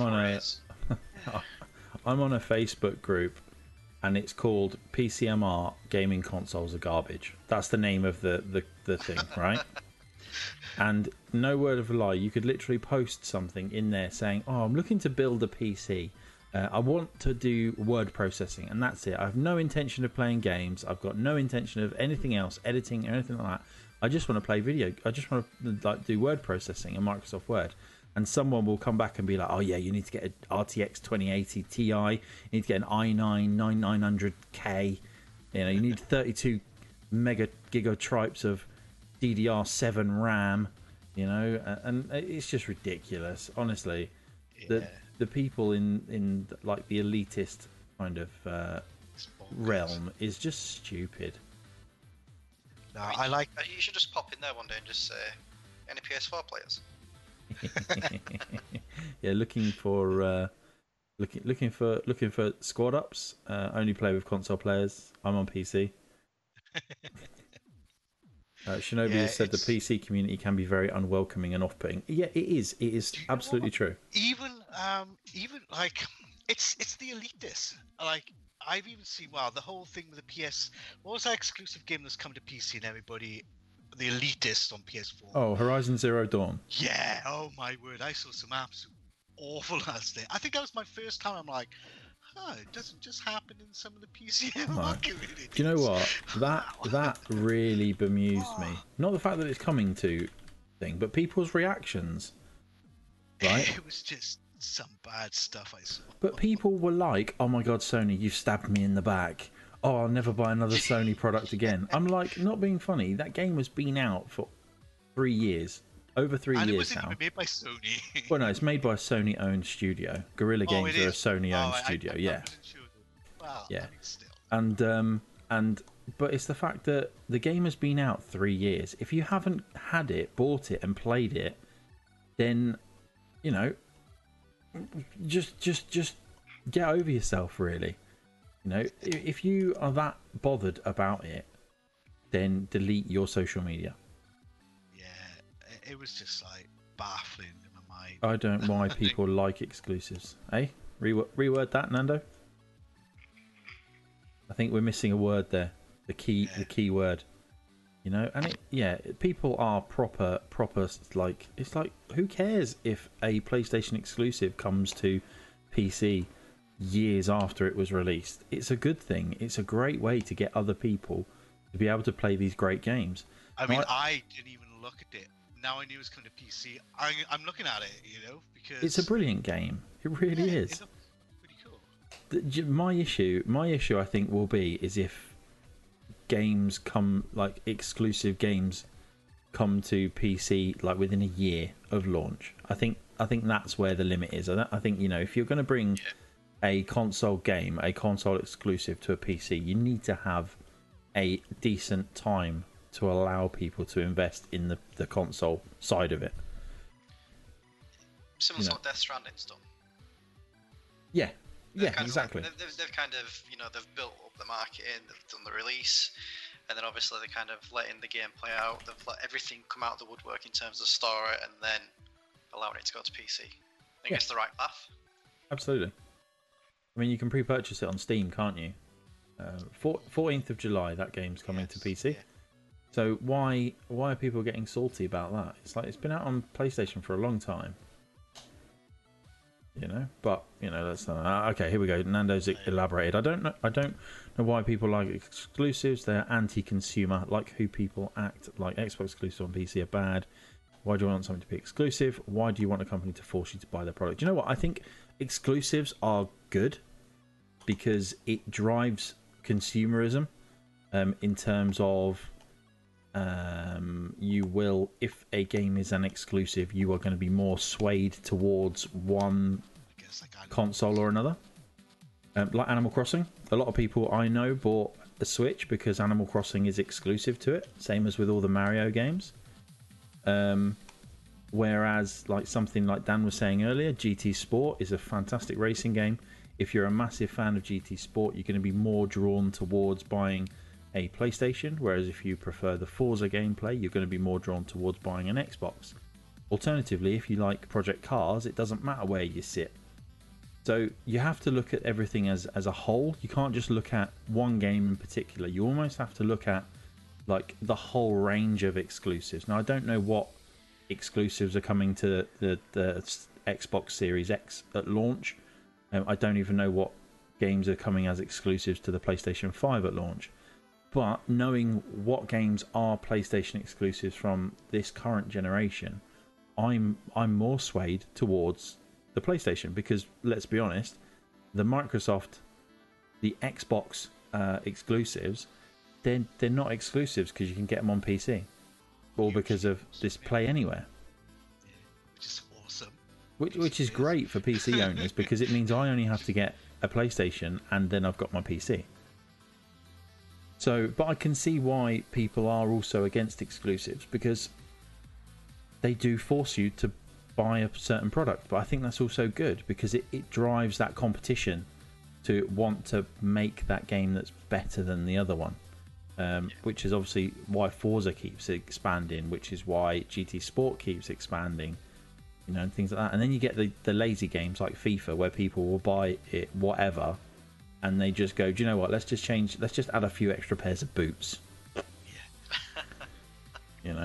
on a Facebook group, and it's called PCMR Gaming Consoles Are Garbage. That's the name of the thing, right? And no word of a lie, you could literally post something in there saying, "Oh, I'm looking to build a PC. I want to do word processing, and that's it. I have no intention of playing games. I've got no intention of anything else, editing or anything like that. I just want to play video. I just want to do word processing in Microsoft Word." And someone will come back and be like, "Oh yeah, you need to get an RTX 2080 Ti. You need to get an i9 9900K. You need 32 gigabytes of DDR7 RAM. And it's just ridiculous, honestly." Yeah. The people in like the elitist kind of realm is just stupid. No, I like. You should just pop in there one day and just say, "Any PS4 players?" Yeah, looking for squad ups. Only play with console players. I'm on PC. Shinobi has said the PC community can be very unwelcoming and off-putting. Yeah, it is. It is absolutely true. Even like it's the elitists. Like I've even seen the whole thing with the PS. What was that exclusive game that's come to PC and everybody? The elitists on PS4. Oh, Horizon Zero Dawn. Yeah. Oh my word! I saw some absolute awful ass there. I think that was my first time. I'm like, it doesn't just happen in some of the PC communities. Do you know what? That really bemused me. Not the fact that it's coming to thing, but people's reactions. Right? It was just some bad stuff I saw. But people were like, "Oh my god, Sony, you stabbed me in the back. Oh, I'll never buy another Sony product again." I'm like, not being funny. That game has been out for 3 years. Over 3 years now. And it wasn't even made by Sony. Well, no, it's made by a Sony-owned studio. Guerrilla Games are a Sony-owned studio. Yeah. Well, yeah. I mean, still. But it's the fact that the game has been out 3 years. If you haven't had it, bought it, and played it, then just get over yourself, really. If you are that bothered about it, then delete your social media. Yeah, it was just like baffling in my mind. I don't know why people like exclusives. Eh? Reword that, Nando. I think we're missing a word there. The key word. And people are proper like, it's like, who cares if a PlayStation exclusive comes to PC years after it was released? It's a good thing. It's a great way to get other people to be able to play these great games. I mean, I didn't even look at it. Now I knew it was coming to PC. I'm looking at it, because it's a brilliant game. It really is. It looks pretty cool. My issue, I think, will be is if games come, like exclusive games, come to PC like within a year of launch. I think that's where the limit is. I think if you're going to bring a console game, a console exclusive to a PC, you need to have a decent time to allow people to invest in the console side of it. Similar to what Death Stranding's done. Yeah, exactly. They've kind of, they've built up the marketing, they've done the release, and then obviously they're kind of letting the game play out. They've let everything come out of the woodwork in terms of story, and then allowing it to go to PC. I think it's the right path. Absolutely. I mean, you can pre-purchase it on Steam, can't you? 14th of July, that game's coming to PC. Yeah. So why are people getting salty about that? It's like it's been out on PlayStation for a long time. But that's okay. Here we go. Nando's elaborated. I don't know why people like exclusives. They're anti-consumer, like who people act like. Xbox exclusives on PC are bad. Why do you want something to be exclusive? Why do you want a company to force you to buy their product? Do you know what? I think exclusives are good because it drives consumerism in terms of you will, if a game is an exclusive, you are going to be more swayed towards one console or another. Like Animal Crossing, a lot of people I know bought a Switch because Animal Crossing is exclusive to it, same as with all the Mario games. Whereas like something like Dan was saying earlier, GT Sport is a fantastic racing game. If you're a massive fan of GT Sport, you're going to be more drawn towards buying a PlayStation, whereas if you prefer the Forza gameplay, you're going to be more drawn towards buying an Xbox. Alternatively, if you like Project Cars, it doesn't matter where you sit. So you have to look at everything as a whole. You can't just look at one game in particular. You almost have to look at like the whole range of exclusives. Now, I don't know what exclusives are coming to the Xbox Series X at launch. I don't even know what games are coming as exclusives to the PlayStation 5 at launch. But knowing what games are PlayStation exclusives from this current generation, I'm more swayed towards the PlayStation because, let's be honest, the Xbox exclusives, they're not exclusives because you can get them on PC or because of this Play Anywhere. Which is awesome. Which is great for PC owners because it means I only have to get a PlayStation and then I've got my PC. So, but I can see why people are also against exclusives because they do force you to buy a certain product. But I think that's also good because it drives that competition to want to make that game that's better than the other one. Which is obviously why Forza keeps expanding, which is why GT Sport keeps expanding, and things like that. And then you get the lazy games like FIFA where people will buy it whatever and they just go, do you know what, let's just add a few extra pairs of boots. Yeah.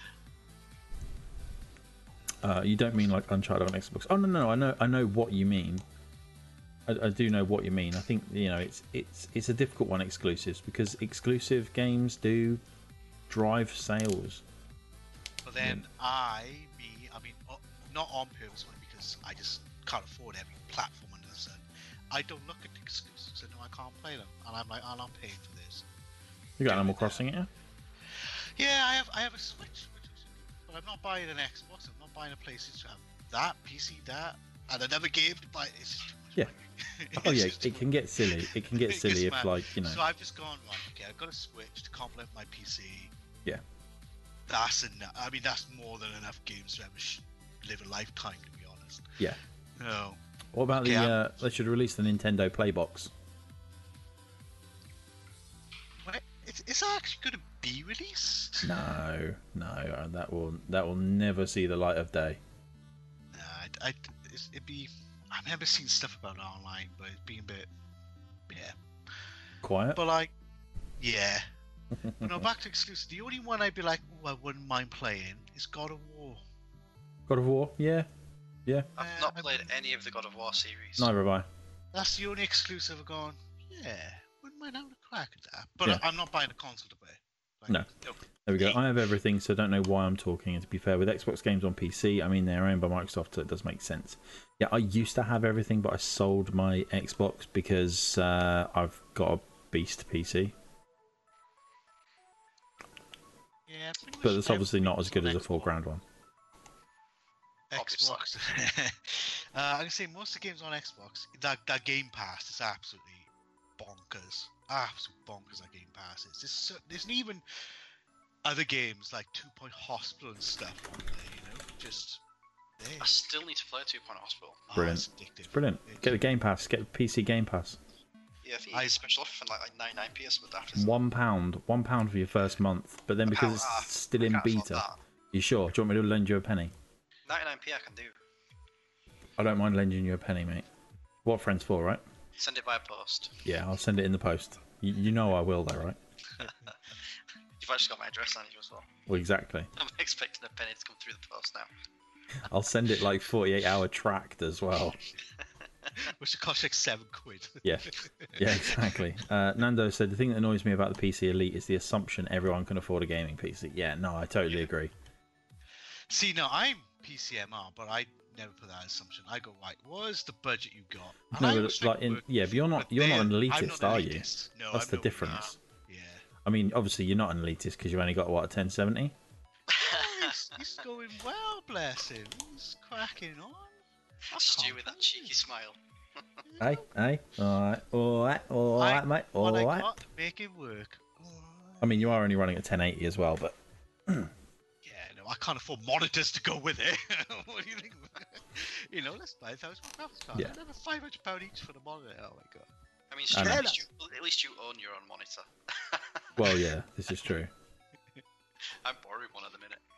You don't mean like Uncharted on Xbox? Oh no, I know what you mean. I do know what you mean. I think it's a difficult one, exclusives, because exclusive games do drive sales. But then I mean, not on purpose, only because I just can't afford every platform under the sun. I don't look at the exclusives. I know I can't play them, and I'm like, I'm not paying for this. You got Animal Crossing, yeah? Yeah, I have a Switch, but I'm not buying an Xbox. I'm not buying a PlayStation. That PC, that, and another game to buy. It's just too much. Yeah. Oh yeah, it can get silly. It can get silly if, like, So I've just gone, right, okay, I've got a Switch to complement my PC. Yeah. That's enough. I mean, that's more than enough games to ever live a lifetime, to be honest. Yeah. No. What about they should release the Nintendo Playbox? Wait, is that actually going to be released? No, that will never see the light of day. It'd be. I've never seen stuff about it online, but it's been a bit, quiet. But like, yeah. But no, back to exclusive. The only one I'd be like, I wouldn't mind playing is God of War. God of War, yeah. I've not played any of the God of War series. Neither have I. That's the only exclusive I've gone, wouldn't mind having a crack at that. But I'm not buying a console to play. Like, no. There we go. I have everything, so I don't know why I'm talking. And to be fair, with Xbox games on PC, I mean, they're owned by Microsoft, so it does make sense. Yeah, I used to have everything, but I sold my Xbox because I've got a beast PC. Yeah, but it's obviously not as good as a $4,000 one. Xbox. I can say most of the games on Xbox, that Game Pass is absolutely bonkers. Absolute bonkers, that Game Pass is. There's even other games like 2 Point Hospital and stuff on there, just there. I still need to play 2 Point Hospital. Brilliant. It's addictive. Brilliant. Get the Game Pass. Get the PC Game Pass. Yeah, I think it's special offer for like 99p or something like that. £1 for your first month, but then because it's still in beta. You sure? Do you want me to lend you a penny? 99p I can do. I don't mind lending you a penny, mate. What friends for, right? Send it by post. Yeah, I'll send it in the post. You know I will, though, right? You've actually got my address on you as well. Well, exactly. I'm expecting a penny to come through the post now. I'll send it like 48-hour tracked as well. Which would cost like £7. Yeah, exactly. Nando said, the thing that annoys me about the PC Elite is the assumption everyone can afford a gaming PC. Yeah, no, I totally agree. See, now I'm PCMR, but I never put that assumption. I go, right, what is the budget you got? And I No, always but think but you're not an I'm elitist, not are an you? elitist. No, That's I'm the not- difference. Yeah. I mean, obviously you're not an elitist because you only got what, a 1070. He's going well, bless him. He's cracking on. I Stu can't with that believe cheeky it. smile. Hey, all right, mate, all What I right. got, make it work. I mean, you are only running at 1080 as well, but Yeah, no, I can't afford monitors to go with it. What do you think? You know, let's buy £1,000 card. Yeah. Another £500 each for the monitor. Oh my god. I mean, I Stu, know. at least you own your own monitor. well, yeah, this is true. I'm borrowing one at the minute.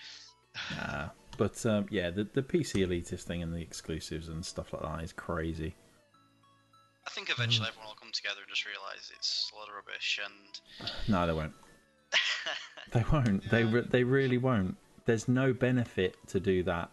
But yeah, the PC elitist thing and the exclusives and stuff like that is crazy. I think eventually everyone will come together and just realise it's a lot of rubbish and... No, they won't. They won't. They really won't. There's no benefit to do that.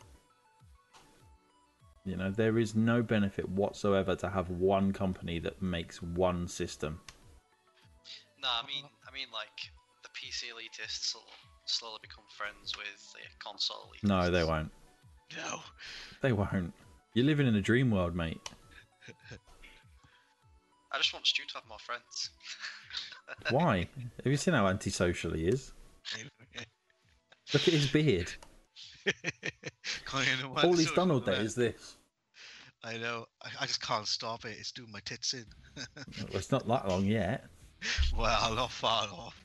You know, there is no benefit whatsoever to have one company that makes one system. No, I mean, like, the PC elitists will slowly become friends with the console elitists. No, they won't. No. They won't. You're living in a dream world, mate. I just want Stu to have more friends. Why? Have you seen how antisocial he is? Look at his beard. All he's done all day is this. I know. I just can't stop it. It's doing my tits in. Well, it's not that long yet. Well, not far off.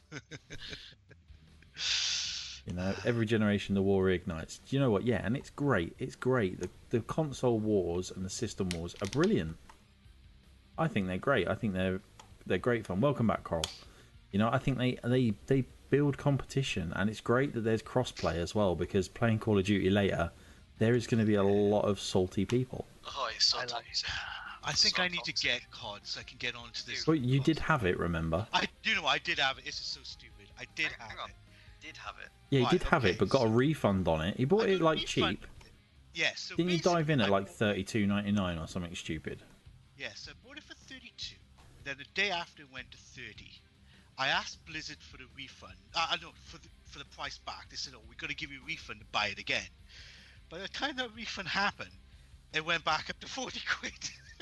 You know, every generation the war ignites. Do you know what? Yeah, and it's great. It's great. The console wars and the system wars are brilliant. I think they're great. I think they're great fun. Welcome back, Coral. You know, I think they build competition, and it's great that there's cross-play as well, because playing Call of Duty later, there is going to be a lot of salty people. Oh, it's so toxic. I think So I need to toxic. get COD so I can get onto this. But you did have it, remember? I did have it. This is so stupid. I did have Hang on. it. Did have it. Yeah, you Right, did have okay, it, but got a so- refund on it. You bought I it got a like refund. cheap. Yeah, so Didn't you dive in basically at I like bought- $32.99 or something stupid? Yes, I bought it for 32. Then the day after it went to 30. I asked Blizzard for the refund. No, for the price back. They said, "Oh, we got to give you a refund to buy it again." By the time that refund happened, it went back up to 40 quid.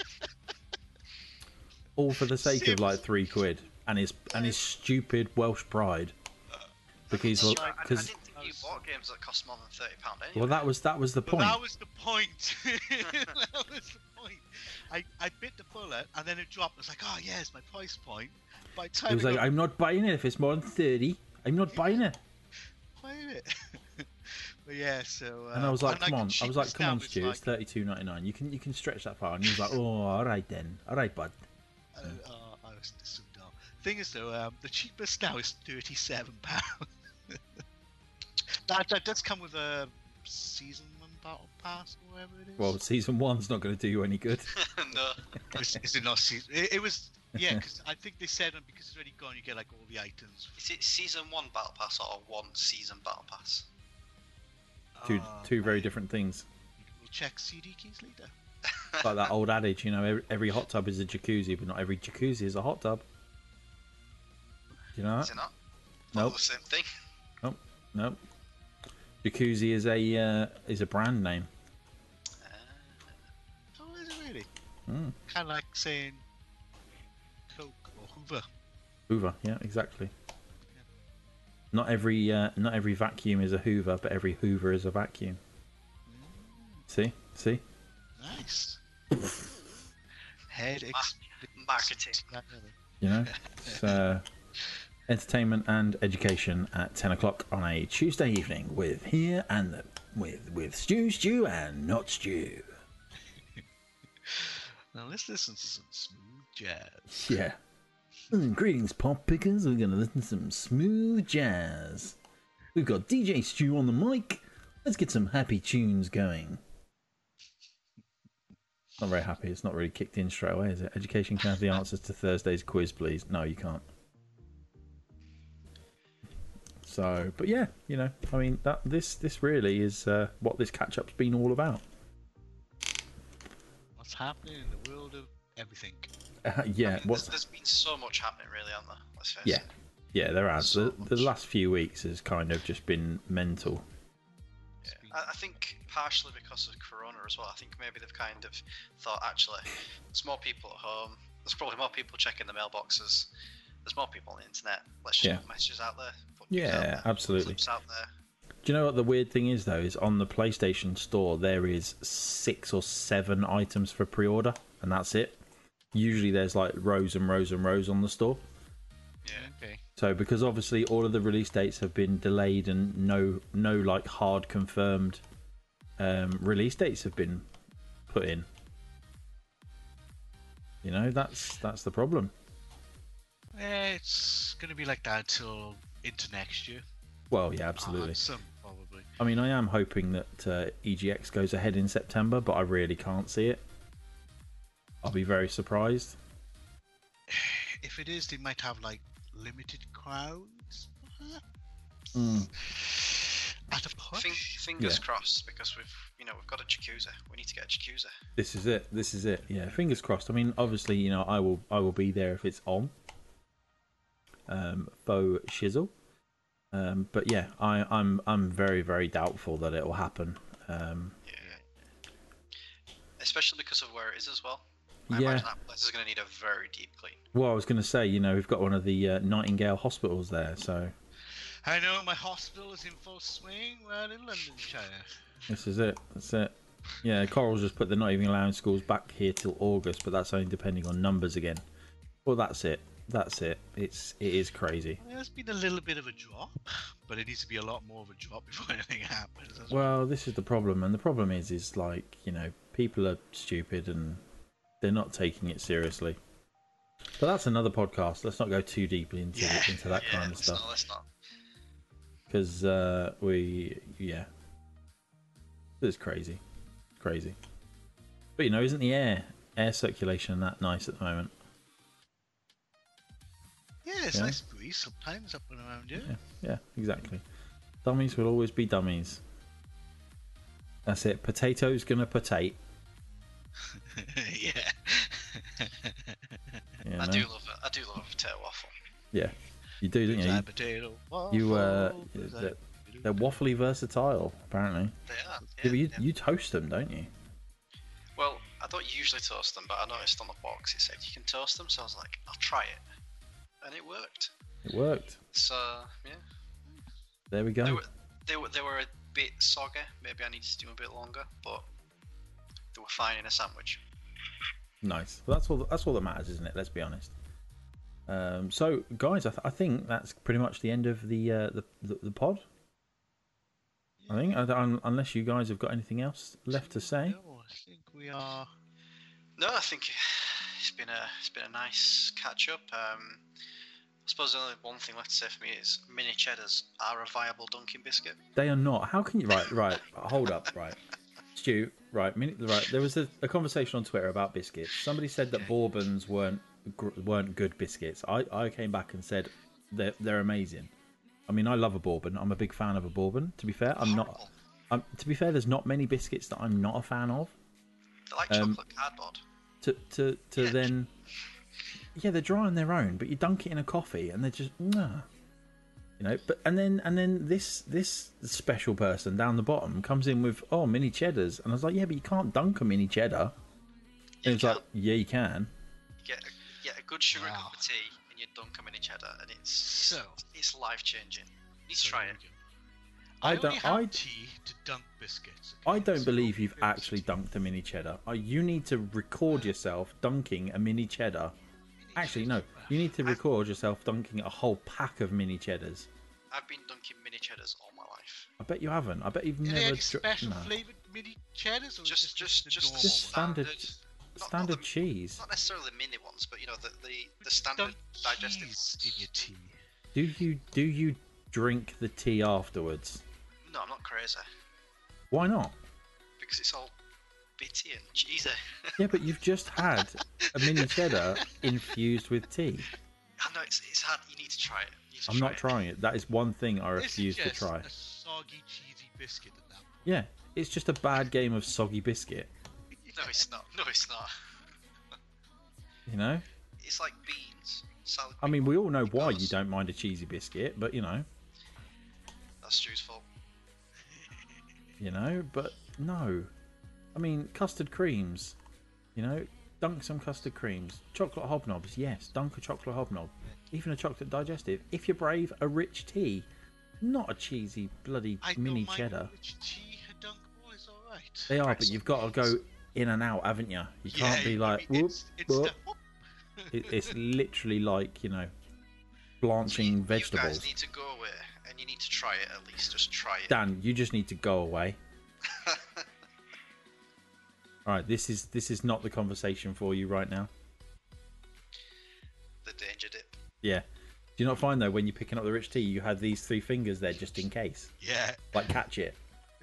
All for the sake of like Seriously? £3 and his stupid Welsh pride. Because I because didn't think you bought games that cost more than £30 anyway. well that was the But point. that was the point. That was the point. I bit the bullet and then it dropped. It was like, oh yeah, it's my price point. By the time It was like, got I'm not buying it if it's more than 30. I'm not buying it. playing it. But yeah, so. And I was like, and, come on. the I was like, cheapest come on, now is Stu. It's like, $32.99. You can stretch that far. And he was like, oh, all right then. All right, bud. I was so dumb. Thing is though, the cheapest now is £37. that does come with a season 1 battle pass or whatever it is. Well, season 1's not going to do you any good. No. is it not season? It was. Yeah, because I think they said because it's already gone, you get like all the items. Is it season 1 battle pass or one season battle pass? Two very different things. We'll check CD keys later. Like that old adage, you know, every hot tub is a jacuzzi, but not every jacuzzi is a hot tub. Do you know Is that? it not? Nope. The same thing. Nope. Jacuzzi is a brand name. Oh, is it really? Mm. Kind of like saying Coke or Hoover. Hoover, yeah, exactly. Not every vacuum is a Hoover, but every Hoover is a vacuum. See? Nice. Head Marketing. You know, it's entertainment and education at 10 o'clock on a Tuesday evening with here and with Stu and not Stu. Now let's listen to some smooth jazz. Yeah. Greetings, pop pickers. We're going to listen to some smooth jazz. We've got DJ Stu on the mic. Let's get some happy tunes going. Not very happy. It's not really kicked in straight away, is it? Education can have the answers to Thursday's quiz, please. No, you can't. So, but yeah, you know, I mean, this really is what this catch-up's been all about. What's happening in the world of everything? Yeah, I mean, there's been so much happening, really, on there. Let's face it. Yeah, there has. So The last few weeks has kind of just been mental. Yeah. I think partially because of Corona as well. I think maybe they've kind of thought, actually, there's more people at home. There's probably more people checking the mailboxes. There's more people on the internet. Let's just put messages out there. Absolutely. Clips out there. Do you know what the weird thing is, though? Is on the PlayStation Store, there is 6 or 7 items for pre-order, and that's it. Usually there's like rows and rows and rows on the store. Yeah. Okay. So because obviously all of the release dates have been delayed and no like hard confirmed release dates have been put in. You know, that's the problem. Yeah, it's gonna be like that until into next year. Well, yeah, absolutely. Some probably. I mean, I am hoping that EGX goes ahead in September, but I really can't see it. I'll be very surprised. If it is, they might have like limited crowds. At a push. Fingers crossed, because we've got a Jacuzzi. We need to get a Jacuzzi. This is it. Yeah, fingers crossed. I mean, obviously, you know, I will be there if it's on. Faux shizzle. But yeah, I'm very, very doubtful that it will happen. Yeah. Especially because of where it is as well. I Yeah. imagine that place is going to need a very deep clean. Well, I was going to say, you know, we've got one of the Nightingale hospitals there, so I know my hospital is in full swing. We're in Londonshire. this is it. That's it. Yeah, Coral's just put they're not even allowing schools back here till August, but that's only depending on numbers again. Well, that's it. It is crazy. There's been a little bit of a drop, but it needs to be a lot more of a drop before anything happens. Well, this is the problem, and the problem is like, you know, people are stupid and they're not taking it seriously. But that's another podcast. Let's not go too deeply into that kind of stuff. Let's not. Because it's crazy. But you know, isn't the air circulation that nice at the moment? Yeah, it's nice breeze sometimes up and around here. Yeah, exactly. Dummies will always be dummies. That's it. Potatoes gonna potate. Yeah. I do love it. I do love a potato waffle. Yeah, you do, don't you? Potato They're waffly versatile, apparently. They are. Yeah, but you toast them, don't you? Well, I don't usually toast them, but I noticed on the box it said you can toast them, so I was like, I'll try it, and it worked. It worked. So yeah. There we go. They were a bit soggy. Maybe I needed to do them a bit longer, but they were fine in a sandwich. Nice. Well, that's all that matters, isn't it? Let's be honest. So, guys, I think that's pretty much the end of the pod. I think, unless you guys have got anything else left to say. No, I think we are. No, I think it's been a nice catch up. I suppose the only one thing left to say for me is mini cheddars are a viable Dunkin' biscuit. They are not. How can you? Right. Hold up. Right, Stu. Right. There was a conversation on Twitter about biscuits. Somebody said that Bourbons weren't good biscuits. I came back and said they're amazing. I mean, I love a Bourbon. I'm a big fan of a Bourbon. To be fair, to be fair, there's not many biscuits that I'm not a fan of. They're like chocolate cardboard. Then, yeah, they're dry on their own, but you dunk it in a coffee and they're just nah. You know, but and then this special person down the bottom comes in with mini cheddars, and I was like, yeah, but you can't dunk a mini cheddar. And it's like, yeah, you can. You get a good sugar cup of tea, and you dunk a mini cheddar, and it's life changing. You need to try it. I only have tea to dunk biscuits. I don't believe you've actually dunked a mini cheddar. You need to record yourself dunking a mini cheddar. Actually, no. You need to record yourself dunking a whole pack of mini cheddars. I've been dunking mini cheddars all my life. I bet you haven't. I bet you've never. Any special flavored mini cheddars, or just standard cheese. Not necessarily the mini ones, but you know the standard digestive ones. In your tea. Do you drink the tea afterwards? No, I'm not crazy. Why not? Because it's all bitty and cheesy. Yeah, but you've just had a mini cheddar infused with tea. I know it's hard. You need to try it. I'm not trying it. That is one thing I refuse to try. A soggy, cheesy biscuit at that point. Yeah, it's just a bad game of soggy biscuit. No, it's not. No, it's not. You know? It's like beans. Salad I mean, we all know why you don't mind a cheesy biscuit, but you know. That's Stu's fault. You know, but no. I mean, custard creams. You know, dunk some custard creams. Chocolate hobnobs, yes, dunk a chocolate hobnob. Even a chocolate digestive. If you're brave, a rich tea. Not a cheesy bloody mini cheddar. Rich tea dunk boys, all right. They are, but you've got to go in and out, haven't you? You can't be like, whoop, whoop. It's literally like, you know, blanching vegetables. You guys need to go away and you need to try it at least. Just try it. Dan, you just need to go away. All right, this is not the conversation for you right now. The danger dip. Yeah. Do you not find though when you're picking up the rich tea, you have these 3 fingers there just in case? Yeah. Like catch it.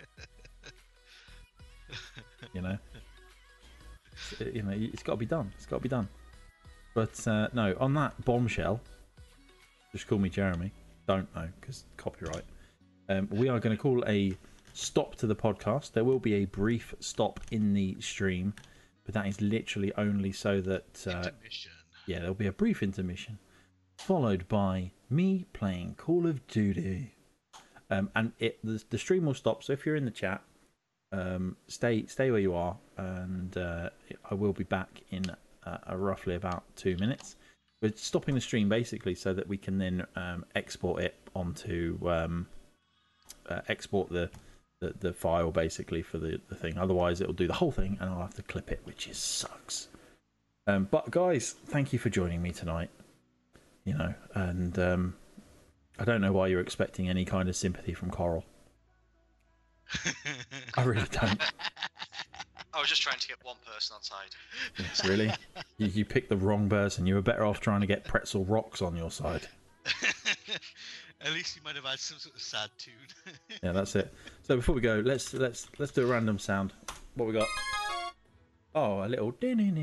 You know. You know, it's got to be done. It's got to be done. But no, on that bombshell, just call me Jeremy. Don't know because copyright. We are going to call a stop to the podcast. There will be a brief stop in the stream, but that is literally only so that Intermission. Yeah, there'll be a brief intermission, followed by me playing Call of Duty. And the stream will stop. So if you're in the chat, stay where you are, and I will be back in roughly about 2 minutes. We're stopping the stream basically so that we can then export it onto export the file basically for the thing. Otherwise, it'll do the whole thing, and I'll have to clip it, which is sucks. But guys, thank you for joining me tonight. You know, and I don't know why you're expecting any kind of sympathy from Coral. I really don't. I was just trying to get one person on side. Yes, really? You picked the wrong person. You were better off trying to get Pretzel Rocks on your side. At least you might have had some sort of sad tune. Yeah, that's it. So before we go, let's do a random sound. What we got? Oh, a little.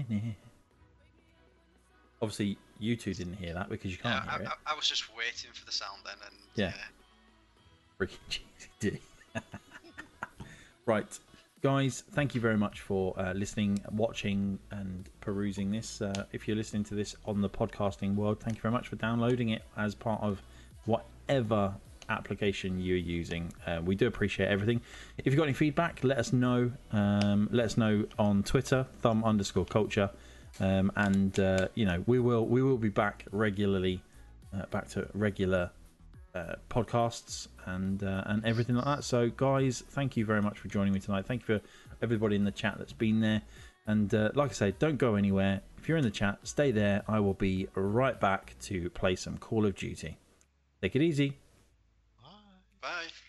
Obviously, you two didn't hear that because you can't hear it. I was just waiting for the sound then, and yeah. Freaking cheesy D. Right, guys, thank you very much for listening, watching, and perusing this. If you're listening to this on the podcasting world, thank you very much for downloading it as part of whatever application you're using. We do appreciate everything. If you've got any feedback, let us know. Let us know on Twitter, _culture. And you know, we will be back regularly, back to regular podcasts and everything like that. So guys, thank you very much for joining me tonight. Thank you for everybody in the chat that's been there, and like I say, don't go anywhere. If you're in the chat, stay there. I will be right back to play some Call of Duty. Take it easy. Bye.